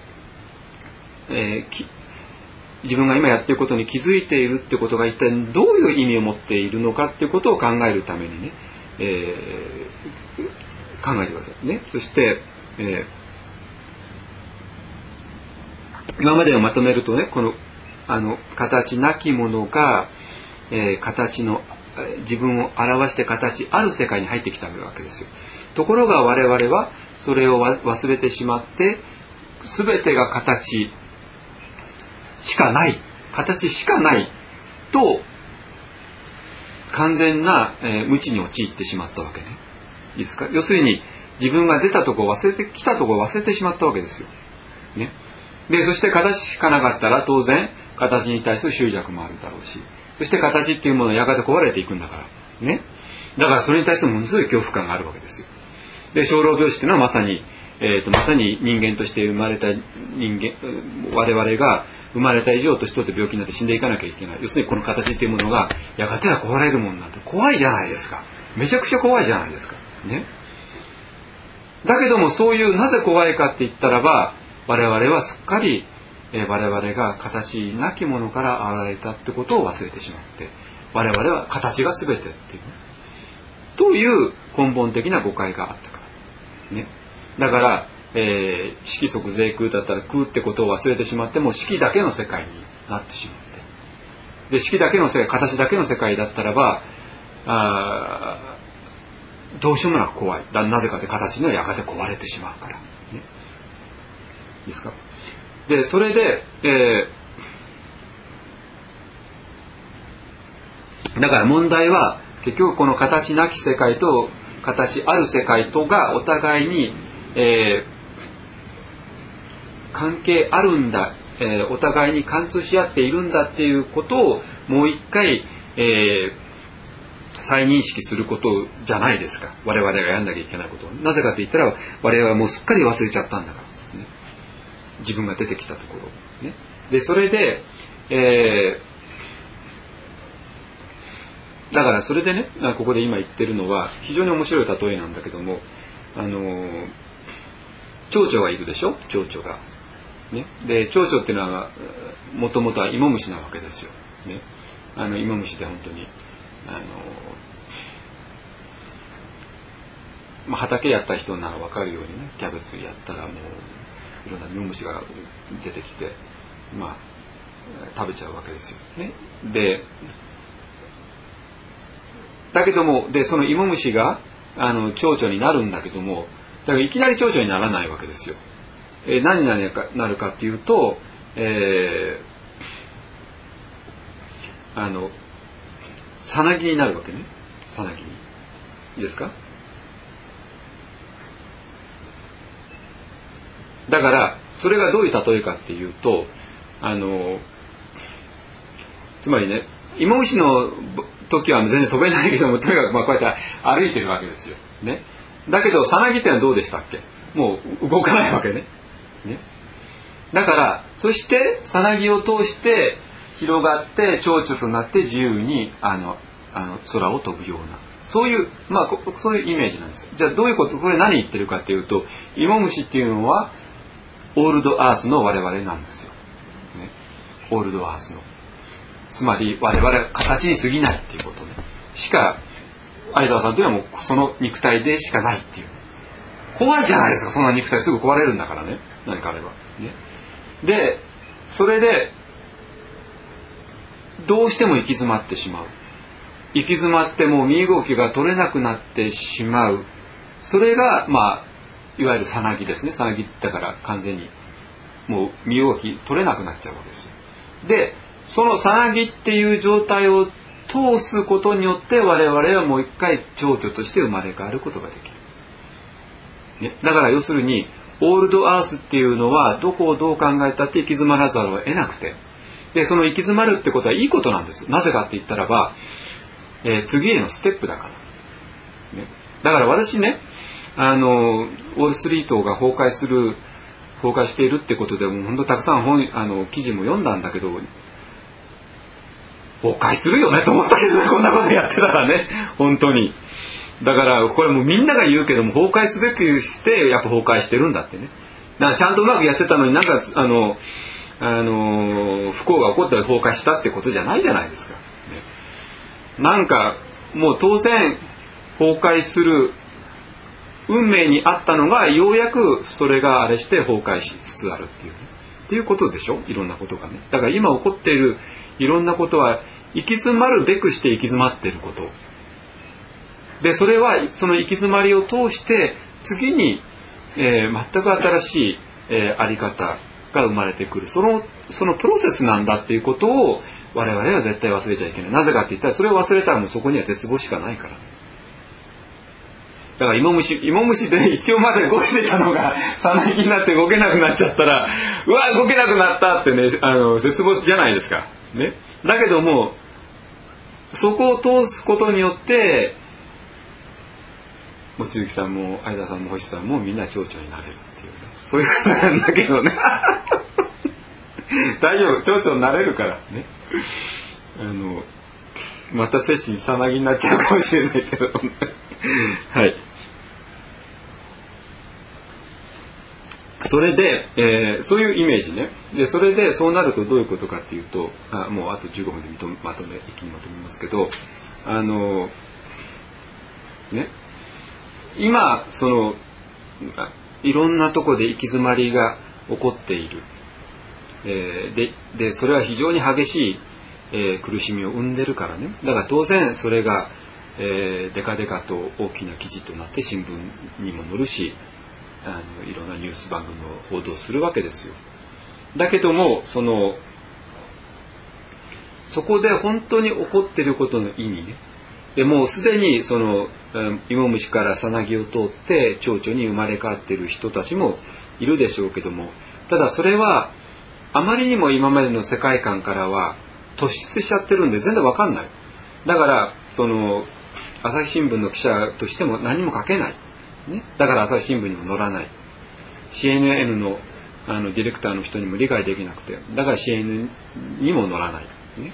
えー、き自分が今やっていることに気づいているってことが一体どういう意味を持っているのかっていうことを考えるためにね、えー、 考えてくださいね。そして、えー、今までをまとめるとね、このあの形なきものが、えー、形の自分を表して形ある世界に入ってきたわけですよ。ところが我々はそれを忘れてしまって、全てが形しかない、形しかないと完全な、えー、無知に陥ってしまったわけね。いいですか。要するに自分が出たところ忘れてきたところ忘れてしまったわけですよ。ね。で、そして形しかなかったら当然形に対する執着もあるだろうし、そして形っていうものはやがて壊れていくんだからね。だからそれに対するものすごい恐怖感があるわけですよ。で、生老病死っていうのはまさに、えーと、まさに人間として生まれた人間、我々が生まれた以上年取って病気になって死んでいかなきゃいけない。要するにこの形っていうものがやがては壊れるものなんて怖いじゃないですか。めちゃくちゃ怖いじゃないですか。ね。だけどもそういうなぜ怖いかって言ったらば、我々はすっかり、えー、我々が形なきものから現れたってことを忘れてしまって、我々は形が全てっていう、という根本的な誤解があったから。ね。だから、えー、色即是空だったら空ってことを忘れてしまっても色だけの世界になってしまって、で色だけの世界、形だけの世界だったらばあどうしようもなく怖い。だなぜかって形にはやがて壊れてしまうから、ね、いいですか。でそれで、えー、だから問題は結局この形なき世界と形ある世界とがお互いに、えー関係あるんだ、えー、お互いに貫通し合っているんだっていうことをもう一回、えー、再認識することじゃないですか。我々がやんなきゃいけないことは。なぜかと言ったら我々はもうすっかり忘れちゃったんだから、ね、自分が出てきたところ、ね、でそれで、えー、だからそれでね、ここで今言ってるのは非常に面白い例えなんだけども、あのー、蝶々がいるでしょ。蝶々がね、で蝶々っていうのはもともとは芋虫なわけですよ、ね、あの芋虫で本当にあの、まあ、畑やった人なら分かるようにね、キャベツやったらもういろんな芋虫が出てきて、まあ、食べちゃうわけですよ、ね、でだけどもでその芋虫があの蝶々になるんだけども、だからいきなり蝶々にならないわけですよ。えー、何になるか、なるかっていうと、えー、あのさなぎになるわけね。さなぎにいいですか。だからそれがどういう例えかっていうと、あのつまりね、芋虫の時は全然飛べないけども、とにかくまあこうやって歩いてるわけですよ、ね、だけどさなぎってのはどうでしたっけ。もう動かないわけね。ね、だからそしてさなぎを通して広がって蝶々となって自由にあのあの空を飛ぶような、そういうまあそういうイメージなんですよ。じゃあどういうこと、これ何言ってるかっていうと、芋虫っていうのはオールドアースの我々なんですよ、ね、オールドアースの、つまり我々は形に過ぎないっていうことね、しか相沢さんというのはもうその肉体でしかないっていう、怖いじゃないですか。そんな肉体すぐ壊れるんだからね、何かあれば、ね、でそれでどうしても行き詰まってしまう、行き詰まってもう身動きが取れなくなってしまう、それがまあいわゆるさなぎですね。さなぎだから完全にもう身動き取れなくなっちゃうわけですよ。でそのさなぎっていう状態を通すことによって我々はもう一回蝶々として生まれ変わることができる、ね、だから要するにオールドアースっていうのはどこをどう考えたって行き詰まらざるを得なくて、でその行き詰まるってことはいいことなんです。なぜかって言ったらば、えー、次へのステップだから、ね、だから私ね、あのウォールストリートが崩壊する崩壊しているってことでもう本当たくさん本あの記事も読んだんだけど、崩壊するよねと思ったけど、ね、こんなことやってたらね、本当に。だからこれもうみんなが言うけども、崩壊すべきしてやっぱ崩壊してるんだってね。だからちゃんとうまくやってたのになんかあのあの不幸が起こって崩壊したってことじゃないじゃないですか、ね、なんかもう当然崩壊する運命にあったのがようやくそれがあれして崩壊しつつあるっていう、ね、っていうことでしょ。いろんなことがね。だから今起こっているいろんなことは行き詰まるべくして行き詰まっていることで、それはその行き詰まりを通して次に、えー、全く新しい、えー、あり方が生まれてくる、そのそのプロセスなんだっていうことを我々は絶対忘れちゃいけない。なぜかって言ったら、それを忘れたらもうそこには絶望しかないから。だから芋虫芋虫で一応まで動いてたのがさなぎになって動けなくなっちゃったら、うわ動けなくなったってね、あの絶望じゃないですかね。だけどもそこを通すことによって望月さんも相田さんも星さんもみんな蝶々になれるっていう、ね、そういうことなんだけどね大丈夫、蝶々になれるからね。あのまた摂氏にさなぎになっちゃうかもしれないけどはい。それで、えー、そういうイメージね。でそれでそうなるとどういうことかっていうと、あもうあとじゅうごふんでまとめ一気にまとめますけど、あのね、今そのいろんなとこで行き詰まりが起こっている、えー、で, でそれは非常に激しい、えー、苦しみを生んでるからね。だから当然それが、えー、デカデカと大きな記事となって新聞にも載るし、あのいろんなニュース番組を報道するわけですよ。だけどもそのそこで本当に起こっていることの意味ね、でもうすでにその芋虫からさなぎを通って蝶々に生まれ変わっている人たちもいるでしょうけども、ただそれはあまりにも今までの世界観からは突出しちゃってるんで全然わかんない。だからその朝日新聞の記者としても何も書けない、ね、だから朝日新聞にも載らない、 シーエヌエヌ の, あのディレクターの人にも理解できなくて、だから シーエヌエヌ にも載らない、ね、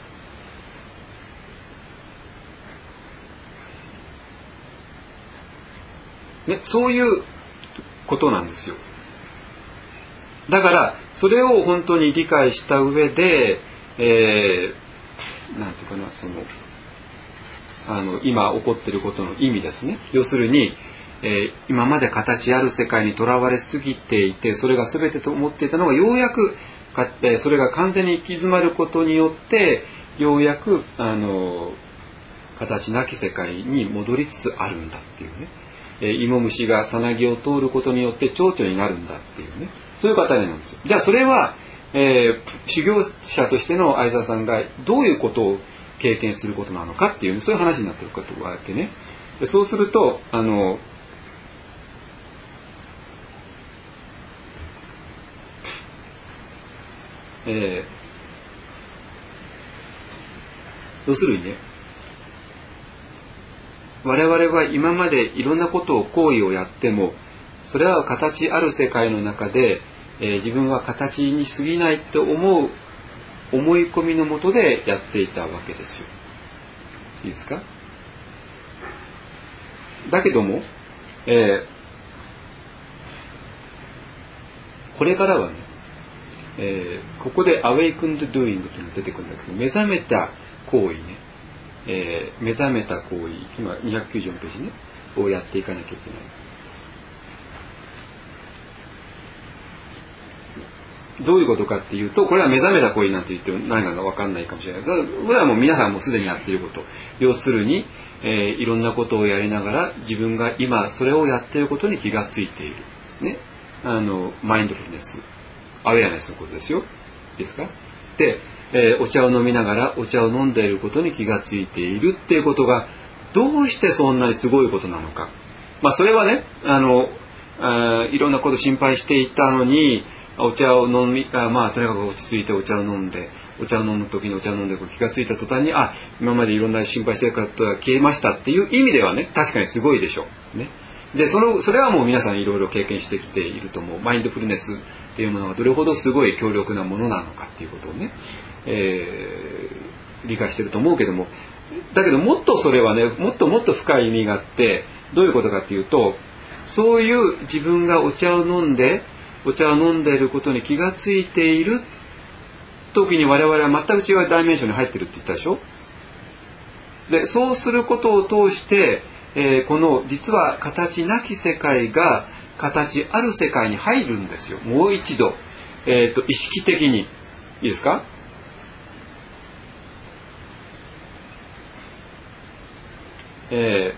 ね、そういうことなんですよ。だからそれを本当に理解した上で、えー、なんていうかな、そのあの今起こっていることの意味ですね。要するに、えー、今まで形ある世界にとらわれすぎていて、それが全てと思っていたのがようやくか、えー、それが完全に行き詰まることによってようやくあの形なき世界に戻りつつあるんだっていうね、えー、芋虫がさなぎを通ることによって蝶々になるんだっていうね、そういう方なんですよ。じゃあそれは、えー、修行者としての相沢さんがどういうことを経験することなのかっていう、ね、そういう話になってることがあってね。でそうするとあのえー、要するにね、我々は今までいろんなことを行為をやっても、それは形ある世界の中で、えー、自分は形に過ぎないと思う思い込みのもとでやっていたわけですよ。いいですか？だけども、えー、これからはね、えー、ここで awakened doing というのが出てくるんだけど、目覚めた行為ね、えー、目覚めた行為、今にひゃくきゅうじゅうよんページねをやっていかなきゃいけない。どういうことかっていうと、これは目覚めた行為なんて言っても何かが分かんないかもしれない。これはもう皆さんもすでにやっていること。要するに、えー、いろんなことをやりながら自分が今それをやっていることに気がついている。ね、あのマインドフルネス、アウェアネスのことですよ。いいですか？で、えー、お茶を飲みながらお茶を飲んでいることに気がついているっていうことがどうしてそんなにすごいことなのか。まあそれはね、あのあいろんなこと心配していたのに、お茶を飲み、あまあとにかく落ち着いてお茶を飲んで、お茶を飲む時にお茶を飲んで気がついた途端に、あ、今までいろんな心配してたことが消えましたっていう意味ではね、確かにすごいでしょう。ね。で、そのそれはもう皆さんいろいろ経験してきていると思う。マインドフルネスっていうものがどれほどすごい強力なものなのかっていうことをね、えー、理解してると思うけども、だけどもっとそれはね、もっともっと深い意味があって、どういうことかっていうと、そういう自分がお茶を飲んでお茶を飲んでいることに気がついている時に我々は全く違うダイメンションに入ってるって言ったでしょ。でそうすることを通して、 えー、この実は形なき世界が形ある世界に入るんですよ。もう一度、えーと、意識的にいいですか。え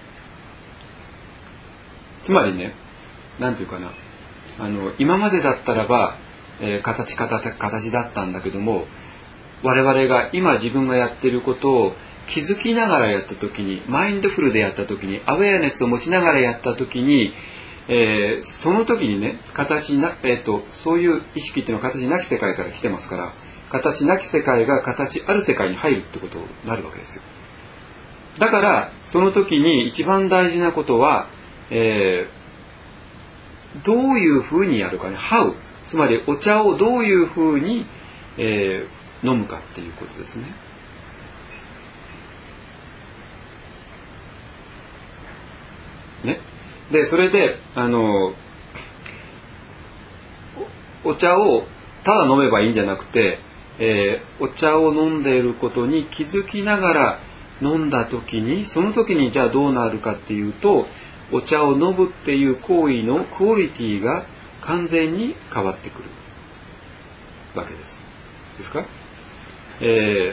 ー、つまりね、なんていうかな、あの今までだったらば、えー、形形形だったんだけども、我々が今自分がやっていることを気づきながらやった時に、マインドフルでやった時に、アウェアネスを持ちながらやった時に、えー、その時にね、形な、えーと、そういう意識っていうのは形なき世界から来てますから、形なき世界が形ある世界に入るってことになるわけですよ。だからその時に一番大事なことは、えー、どういうふうにやるかね、how、つまりお茶をどういうふうに、えー、飲むかっていうことですね。ね。でそれであの お, お茶をただ飲めばいいんじゃなくて、えー、お茶を飲んでいることに気づきながら飲んだ時に、その時にじゃあどうなるかっていうと、お茶を飲むっていう行為のクオリティが完全に変わってくるわけです。ですか？え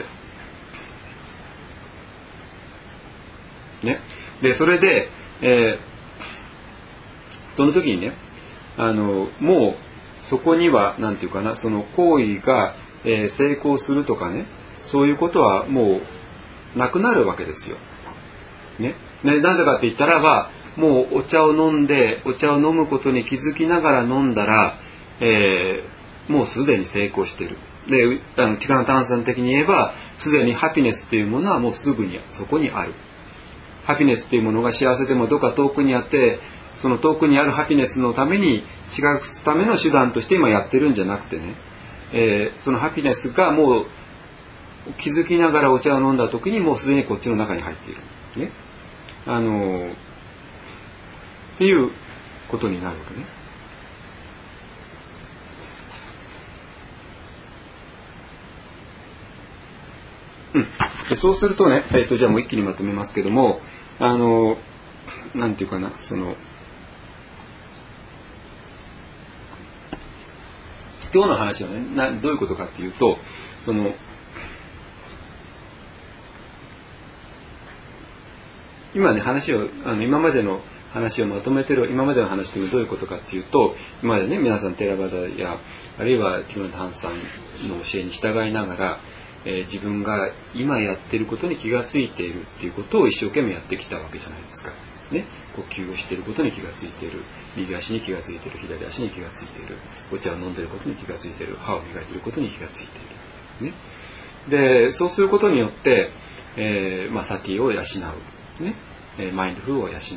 ー、ね。でそれで、えーその時にね、あのもうそこには何て言うかな、その行為が、えー、成功するとかね、そういうことはもうなくなるわけですよ。ね。ね、なぜかって言ったらば、もうお茶を飲んで、お茶を飲むことに気づきながら飲んだら、えー、もうすでに成功している。で、あのティカナタンさん的に言えば、すでにハピネスというものはもうすぐにそこにある。ハピネスというものが幸せでもどっか遠くにあって、その遠くにあるハピネスのために違うための手段として今やってるんじゃなくてね、えー、そのハピネスがもう気づきながらお茶を飲んだ時にもうすでにこっちの中に入っている、ね、あのー、っていうことになるわけね。うん、でそうするとね、えーと、じゃあもう一気にまとめますけども、あのー、なんていうかな、その今日の話はね、などういうことかっていうと、その今ね話をあの今までの話をまとめてる、今までの話というのはどういうことかっていうと、今までね皆さんテラバダやあるいはティム・タンさんの教えに従いながら、えー、自分が今やっていることに気がついているっていうことを一生懸命やってきたわけじゃないですか。ね、呼吸をしていることに気がついている、右足に気がついている、左足に気がついている、お茶を飲んでいることに気がついている、歯を磨いていることに気がついている、ね、でそうすることによって、えーまあ、サティを養う、ね、マインドフルを養う、ね、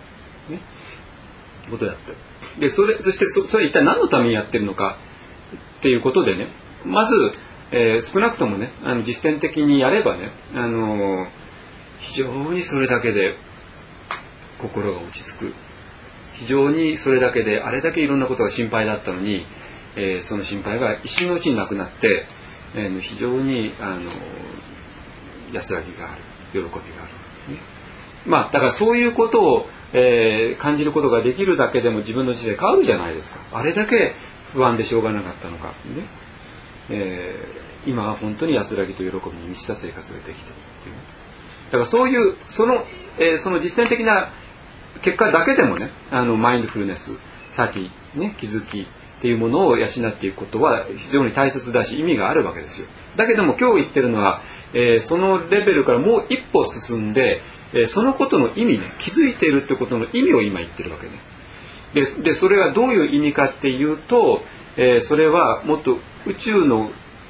ことをやってる。でそれそして そ, それは一体何のためにやってるのかっていうことでね、まず、えー、少なくともね、あの実践的にやればね、あのー、非常にそれだけで心が落ち着く。非常にそれだけで、あれだけいろんなことが心配だったのに、えー、その心配が一瞬のうちになくなって、えー、非常にあの安らぎがある、喜びがある、ね、まあだからそういうことを、えー、感じることができるだけでも自分の人生変わるじゃないですか。あれだけ不安でしょうがなかったのか、ね、えー、今は本当に安らぎと喜びに満ちた生活ができているっていう、ね、だからそういうその、えー、その実践的な結果だけでもね、あのマインドフルネス、サティ、ね、気づきっていうものを養っていくことは非常に大切だし意味があるわけですよ。だけども今日言ってるのは、えー、そのレベルからもう一歩進んで、えー、そのことの意味ね、気づいているってことの意味を今言ってるわけね。で、でそれはどういう意味かっていうと、えー、それはもっと宇宙の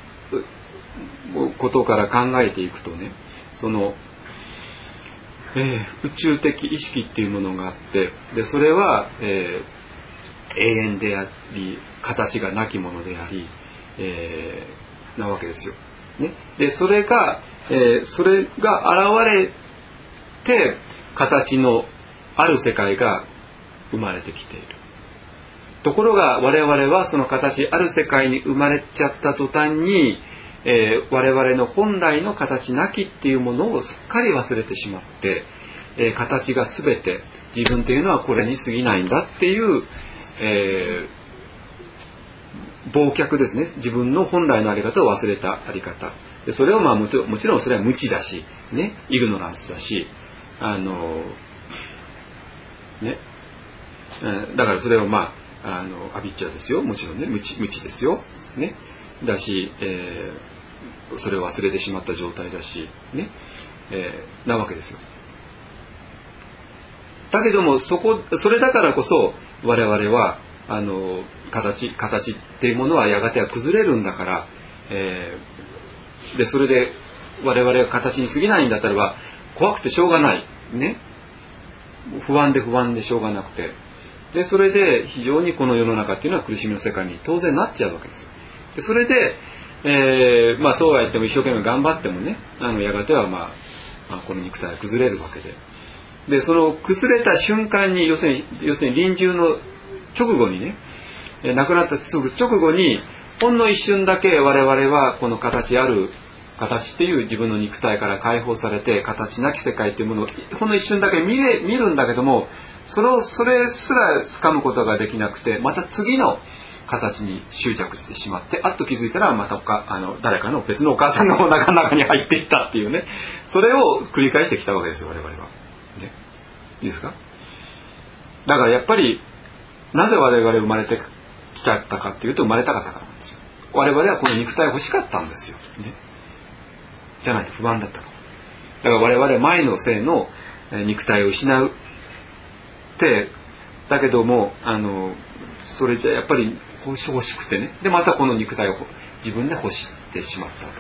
ことから考えていくとね、そのえー、宇宙的意識っていうものがあって、でそれは、えー、永遠であり形がなきものであり、えー、なわけですよ、ね、でそれが、えー、それが現れて形のある世界が生まれてきている。ところが我々はその形ある世界に生まれちゃった途端に、えー、我々の本来の形なきっていうものをすっかり忘れてしまって、 えー、形が全て自分というのはこれに過ぎないんだっていう、えー、忘却ですね。自分の本来の在り方を忘れた在り方で、それをまあもちろん、もちろんそれは無知だしね、イグノランスだし、あのね、だからそれをまああのアビッチャですよ、もちろんね、無知、無知ですよね、だし、えー、それを忘れてしまった状態だしね、えー、なわけですよ。だけどもそこ、それだからこそ我々はあの形、形っていうものはやがては崩れるんだから、えー、でそれで我々が形に過ぎないんだったらば怖くてしょうがないね、不安で不安でしょうがなくて、でそれで非常にこの世の中っていうのは苦しみの世界に当然なっちゃうわけですよ。でそれで、えー、まあそうは言っても一生懸命頑張ってもね、あのやがては、まあ、まあこの肉体は崩れるわけで、でその崩れた瞬間に要するに要するに臨終の直後にね、え亡くなったすぐ直後にほんの一瞬だけ我々はこの形ある形っていう自分の肉体から解放されて形なき世界というものをほんの一瞬だけ見れ、見るんだけども、それをそれすら掴むことができなくて、また次の形に執着してしまって、あっと気づいたらまたかあの誰かの別のお母さんのお腹の中に入っていったっていうね、それを繰り返してきたわけですよ我々は。ね、いいですか。だからやっぱりなぜ我々生まれてきちゃったかっていうと、生まれたかったからなんですよ。我々はこの肉体欲しかったんですよ、ね、じゃないと不安だったから。だから我々は前の性の肉体を失うってだけども、あのそれじゃやっぱり欲し欲しくてね、でまたこの肉体を自分で欲してしまったわ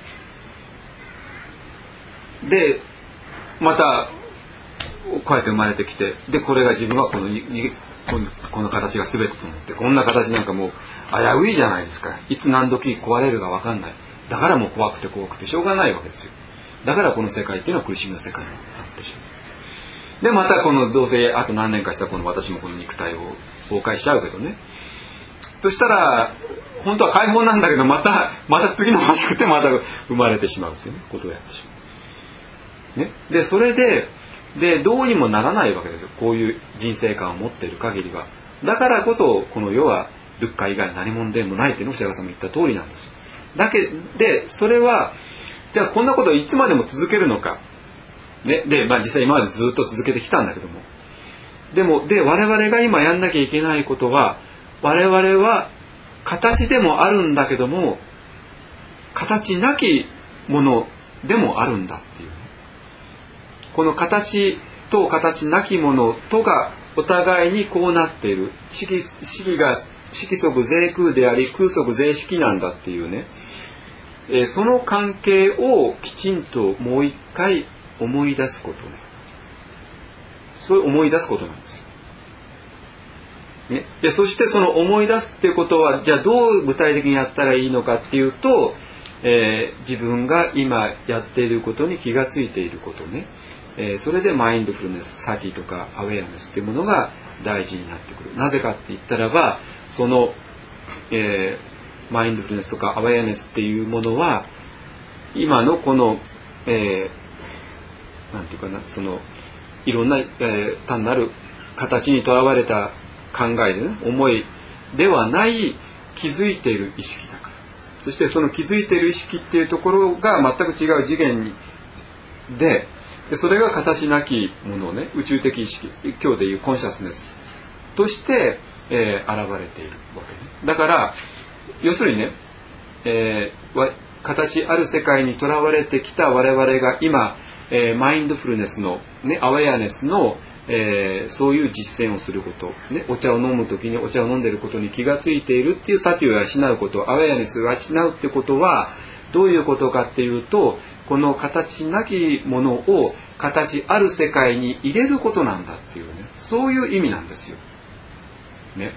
けで、またこうやって生まれてきて、でこれが自分はこのにこの形が全てと思って、こんな形なんかもう危ういじゃないですか。いつ何時壊れるか分かんない。だからもう怖くて怖くてしょうがないわけですよ。だからこの世界っていうのは苦しみの世界になってしまう。でまたこのどうせあと何年かしたらこの私もこの肉体を崩壊しちゃうけどね、そしたら本当は解放なんだけど、またまた次の欲しくてまた生まれてしまうっていう、ね、ことをやってしまう、ね、でそれででどうにもならないわけですよ、こういう人生観を持っている限りは。だからこそこの世はドゥッカ以外何者でもないというのを釈迦様言った通りなんですよ。だけでそれはじゃあこんなことをいつまでも続けるのか、ね、で、まあ、実際今までずっと続けてきたんだけども、でもで我々が今やんなきゃいけないことは、我々は形でもあるんだけども形なきものでもあるんだっていう、ね、この形と形なきものとがお互いにこうなっている、色色が色即是空であり空即是色なんだっていうね、えー、その関係をきちんともう一回思い出すことね、そう思い出すことなんですよ、ね、でそしてその思い出すっていうことはじゃあどう具体的にやったらいいのかっていうと、えー、自分が今やっていることに気がついていることね、えー、それでマインドフルネス、サティとかアウェアネスっていうものが大事になってくる。なぜかって言ったらば、その、えー、マインドフルネスとかアウェアネスっていうものは今のこの、えー、なんていうかな、そのいろんな、えー、単なる形にとらわれた考えでね、思いではない気づいている意識だから。そしてその気づいている意識っていうところが全く違う次元にで、でそれが形なきものをね、宇宙的意識、今日でいうコンシャスネスとして、えー、現れているわけね。だから要するにね、えー、形ある世界にとらわれてきた我々が今、えー、マインドフルネスの、ね、アウェアネスの、えー、そういう実践をすること、ね、お茶を飲むときにお茶を飲んでいることに気がついているっていうサティを養うこと、アウェアネスを養うってことはどういうことかっていうと、この形なきものを形ある世界に入れることなんだっていうね、そういう意味なんですよ、ね、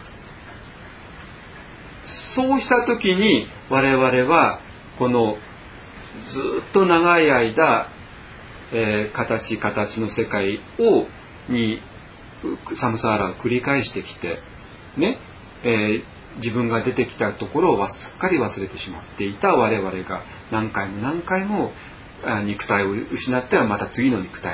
そうした時に我々はこのずっと長い間、えー、形形の世界をにサムサーラを繰り返してきてね、えー、自分が出てきたところをすっかり忘れてしまっていた我々が何回も何回も肉体を失ってはまた次の肉体、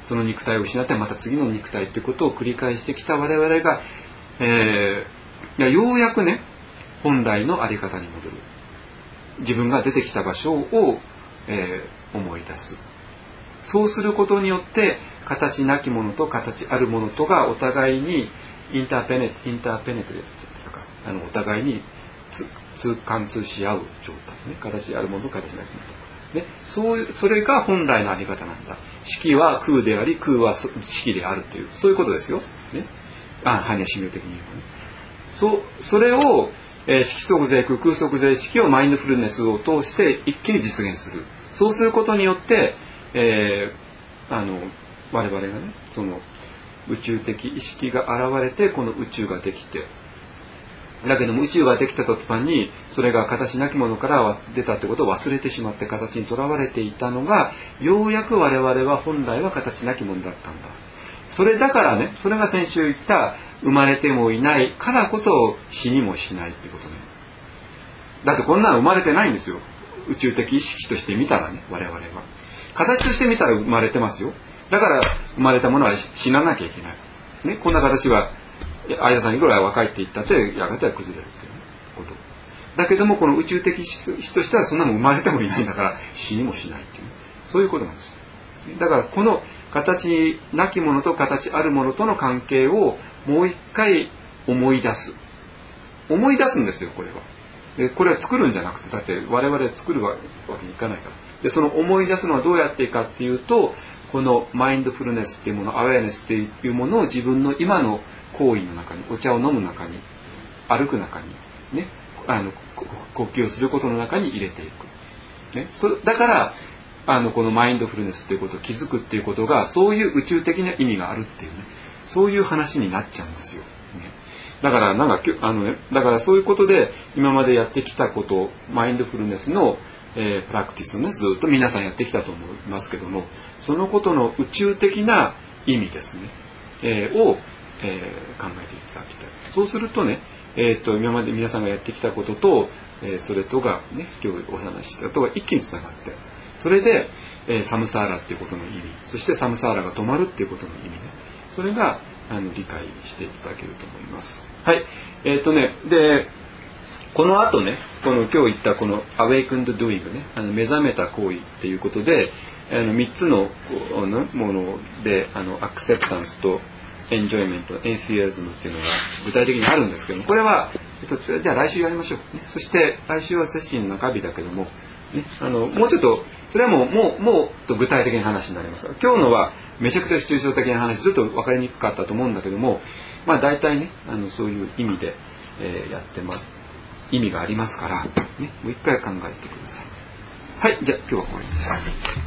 その肉体を失ってまた次の肉体ということを繰り返してきた我々が、えー、いやようやくね本来の在り方に戻る、自分が出てきた場所を、えー、思い出す。そうすることによって形なきものと形あるものとがお互いにインターペネインターペネトレートとか、あのお互いに通貫通し合う状態ね、形あるものと形なきもの、ね、そういうそれが本来の在り方なんだ。色は空であり空は色であるという、そういうことですよ、ね、あ般若心経的に言うとね。そうそれを、えー、色即是空空即是色をマインドフルネスを通して一気に実現する。そうすることによって、えー、あの我々がねその宇宙的意識が現れてこの宇宙ができて、だけども宇宙ができた途端にそれが形なきものから出たってことを忘れてしまって形にとらわれていたのが、ようやく我々は本来は形なきものだったんだ。それだからね、それが先週言った生まれてもいないからこそ死にもしないってことね。だってこんなの生まれてないんですよ、宇宙的意識として見たらね。我々は形として見たら生まれてますよ。だから生まれたものは死ななきゃいけない、ね、こんな形は相田さんいくら若いって言ったってやがては崩れるということだけども、この宇宙的意識としてはそんなの生まれてもいないんだから死にもしないっていう、そういうことなんですよ。だからこの形なきものと形あるものとの関係をもう一回思い出す思い出すんですよ、これは。でこれは作るんじゃなくて、だって我々は作るわけにいかないから。でその思い出すのはどうやっていいかっていうと、このマインドフルネスっていうもの、アウェアネスっていうものを自分の今の行為の中に、お茶を飲む中に、歩く中にね、あの呼吸をすることの中に入れていく、ね、そだからあのこのマインドフルネスっていうことを気づくっていうことが、そういう宇宙的な意味があるっていうね、そういう話になっちゃうんですよ、ね、だからなんかあの、ね、だからそういうことで今までやってきたこと、マインドフルネスのえー、プラクティスをねずっと皆さんやってきたと思いますけども、そのことの宇宙的な意味ですね、えー、を、えー、考えていただきたい。そうするとね、えー、と今まで皆さんがやってきたことと、えー、それとがね今日お話ししたとが一気につながって、それで、えー、サムサーラっていうことの意味、そしてサムサーラが止まるっていうことの意味ね、それがあの理解していただけると思います。はい、えっ、ー、とねでこの後ね、この今日言ったこの awakened doing ね、あの目覚めた行為っていうことで、あのみっつのもので、あのアクセプタンスとエンジョイメント、エンシアズムっていうのが具体的にあるんですけども、これは、えっと、じゃあ来週やりましょう、ね、そして来週はセッションの中日だけども、ね、あのもうちょっとそれはもうもうもっと具体的な話になります。今日のはめちゃくちゃ抽象的な話、ちょっと分かりにくかったと思うんだけども、まあ大体ね、あのそういう意味で、えー、やってます。意味がありますから、ね、もう一回考えてください。はい、じゃあ今日はこれです。